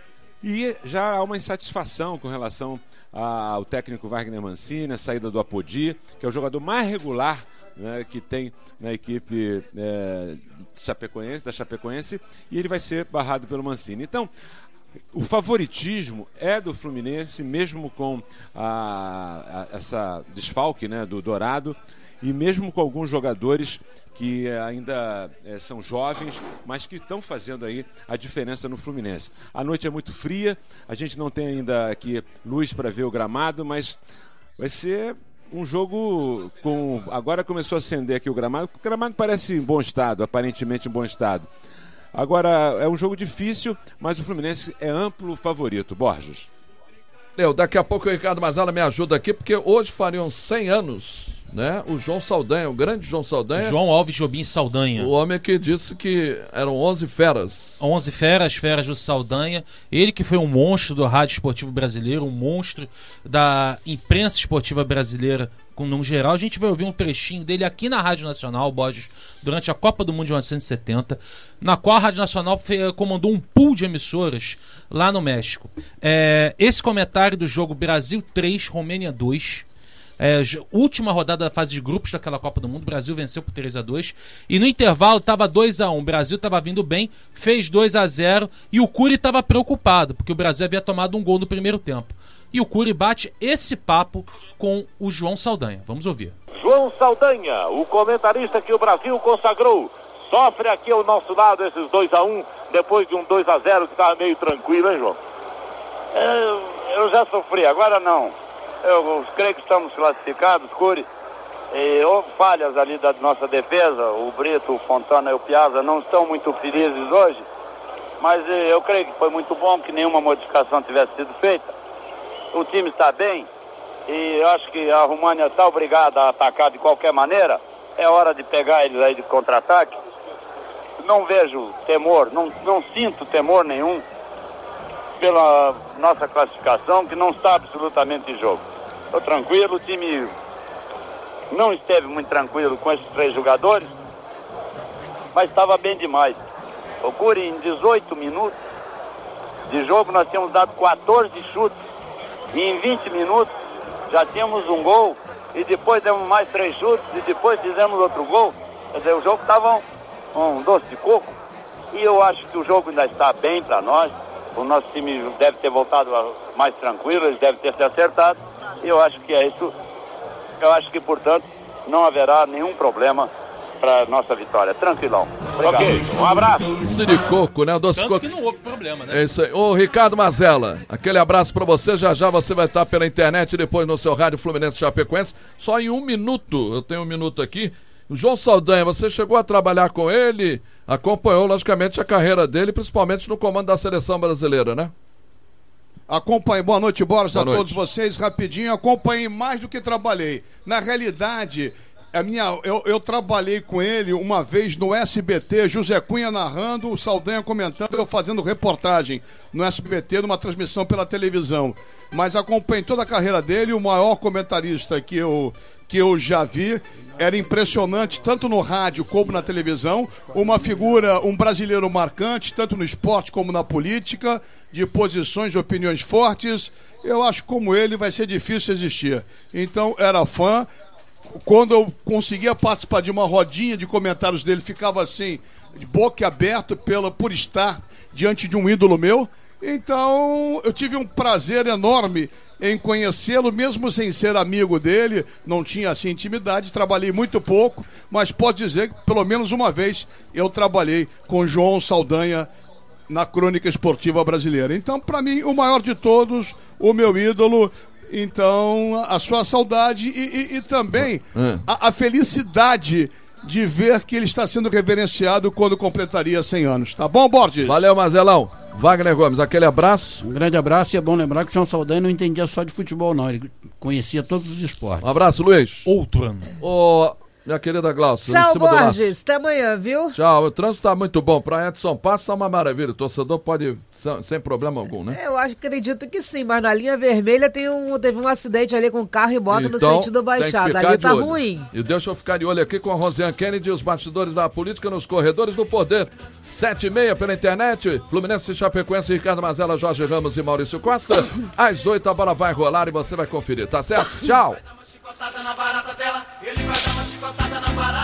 e já há uma insatisfação com relação a, ao técnico Wagner Mancini, a saída do Apodi, que é o jogador mais regular, né, que tem na equipe é, Chapecoense, da Chapecoense, e ele vai ser barrado pelo Mancini. Então, o favoritismo é do Fluminense, mesmo com a, a, essa desfalque, né, do Dourado, e mesmo com alguns jogadores que ainda é, são jovens, mas que estão fazendo aí a diferença no Fluminense. A noite é muito fria, a gente não tem ainda aqui luz para ver o gramado, mas vai ser um jogo com... Agora começou a acender aqui o gramado, o gramado parece em bom estado, aparentemente em bom estado. Agora, é um jogo difícil, mas o Fluminense é amplo favorito. Borges. Eu, daqui a pouco o Ricardo Mazala me ajuda aqui, porque hoje fariam cem anos, né? O João Saldanha, o grande João Saldanha. João Alves Jobim Saldanha. O homem que disse que eram onze feras. onze feras, feras do Saldanha. Ele que foi um monstro do rádio esportivo brasileiro, um monstro da imprensa esportiva brasileira no geral. A gente vai ouvir um trechinho dele aqui na Rádio Nacional, Borges, durante a Copa do Mundo de mil novecentos e setenta, na qual a Rádio Nacional comandou um pool de emissoras lá no México. É, esse comentário do jogo Brasil três, Romênia dois, é, última rodada da fase de grupos daquela Copa do Mundo, o Brasil venceu por três a dois, e no intervalo estava dois a um, o Brasil estava vindo bem, fez dois a zero, e o Cury estava preocupado, porque o Brasil havia tomado um gol no primeiro tempo. E o Cury bate esse papo com o João Saldanha. Vamos ouvir. João Saldanha, o comentarista que o Brasil consagrou, sofre aqui ao nosso lado esses dois a um, depois de um dois a zero que estava meio tranquilo, hein, João? Eu, eu já sofri, agora não. Eu, eu creio que estamos classificados, Cury. E houve falhas ali da nossa defesa, o Brito, o Fontana e o Piazza não estão muito felizes hoje, mas eu creio que foi muito bom que nenhuma modificação tivesse sido feita. O time está bem e eu acho que a România está obrigada a atacar de qualquer maneira. É hora de pegar eles aí de contra-ataque. Não vejo temor, não, não sinto temor nenhum pela nossa classificação, que não está absolutamente em jogo. Estou tranquilo, o time não esteve muito tranquilo com esses três jogadores, mas estava bem demais. O Curi, em dezoito minutos de jogo, nós tínhamos dado quatorze chutes, e em vinte minutos já tínhamos um gol, e depois demos mais três chutes, e depois fizemos outro gol. Quer dizer, o jogo estava um, um doce de coco, e eu acho que o jogo ainda está bem para nós. O nosso time deve ter voltado mais tranquilo, eles devem ter se acertado, e eu acho que é isso. Eu acho que, portanto, não haverá nenhum problema para nossa vitória. Tranquilão. Obrigado. Ok, um abraço. Doce de coco, né? Doce de Tanto coco. que não houve problema, né? É isso aí. Ô, Ricardo Mazella, aquele abraço pra você. Já já você vai estar pela internet e depois no seu rádio Fluminense Chapecoense. Só em um minuto, eu tenho um minuto aqui. O João Saldanha, você chegou a trabalhar com ele, acompanhou, logicamente, a carreira dele, principalmente no comando da seleção brasileira, né? Acompanhei. Boa noite, Boris, Boa a noite. todos vocês. Rapidinho, acompanhei mais do que trabalhei. Na realidade, a minha, eu, eu trabalhei com ele uma vez no S B T, José Cunha narrando, o Saldanha comentando, eu fazendo reportagem no S B T, numa transmissão pela televisão. Mas acompanhei toda a carreira dele, o maior comentarista que eu, que eu já vi. Era impressionante, tanto no rádio como na televisão. Uma figura, um brasileiro marcante, tanto no esporte como na política, de posições e opiniões fortes. Eu acho que como ele vai ser difícil existir. Então, era fã. Quando eu conseguia participar de uma rodinha de comentários dele, ficava assim, de boca aberta pela, por estar diante de um ídolo meu. Então, eu tive um prazer enorme em conhecê-lo, mesmo sem ser amigo dele, não tinha assim intimidade, trabalhei muito pouco, mas posso dizer que pelo menos uma vez eu trabalhei com João Saldanha na crônica esportiva brasileira. Então, para mim, o maior de todos, o meu ídolo. Então, a sua saudade e, e, e também a, a felicidade de ver que ele está sendo reverenciado quando completaria cem anos. Tá bom, Borges? Valeu, Mazelão. Wagner Gomes, aquele abraço. Um grande abraço, e é bom lembrar que o João Saldanha não entendia só de futebol, não. Ele conhecia todos os esportes. Um abraço, Luiz. Outro ano. Ô, minha querida Glaucia. Tchau, em cima do laço. Borges. Até amanhã, viu? Tchau, o trânsito tá muito bom. Pra Edson Passos tá uma maravilha. O torcedor pode ir sem, sem problema algum, né? Eu acho, acredito que sim, mas na linha vermelha tem um, teve um acidente ali com carro e moto no Então, sentido tem que baixada. ficar Ali de tá olho. ruim. E deixa eu ficar de olho aqui com a Rosiane Kennedy e os bastidores da política nos corredores do poder. Sete e meia pela internet. Fluminense, Chapecoense, Ricardo Mazella, Jorge Ramos e Maurício Costa. Às oito a bola vai rolar e você vai conferir, tá certo? Tchau. Chicotada na barata dela, ele vai dar uma chicotada na barata.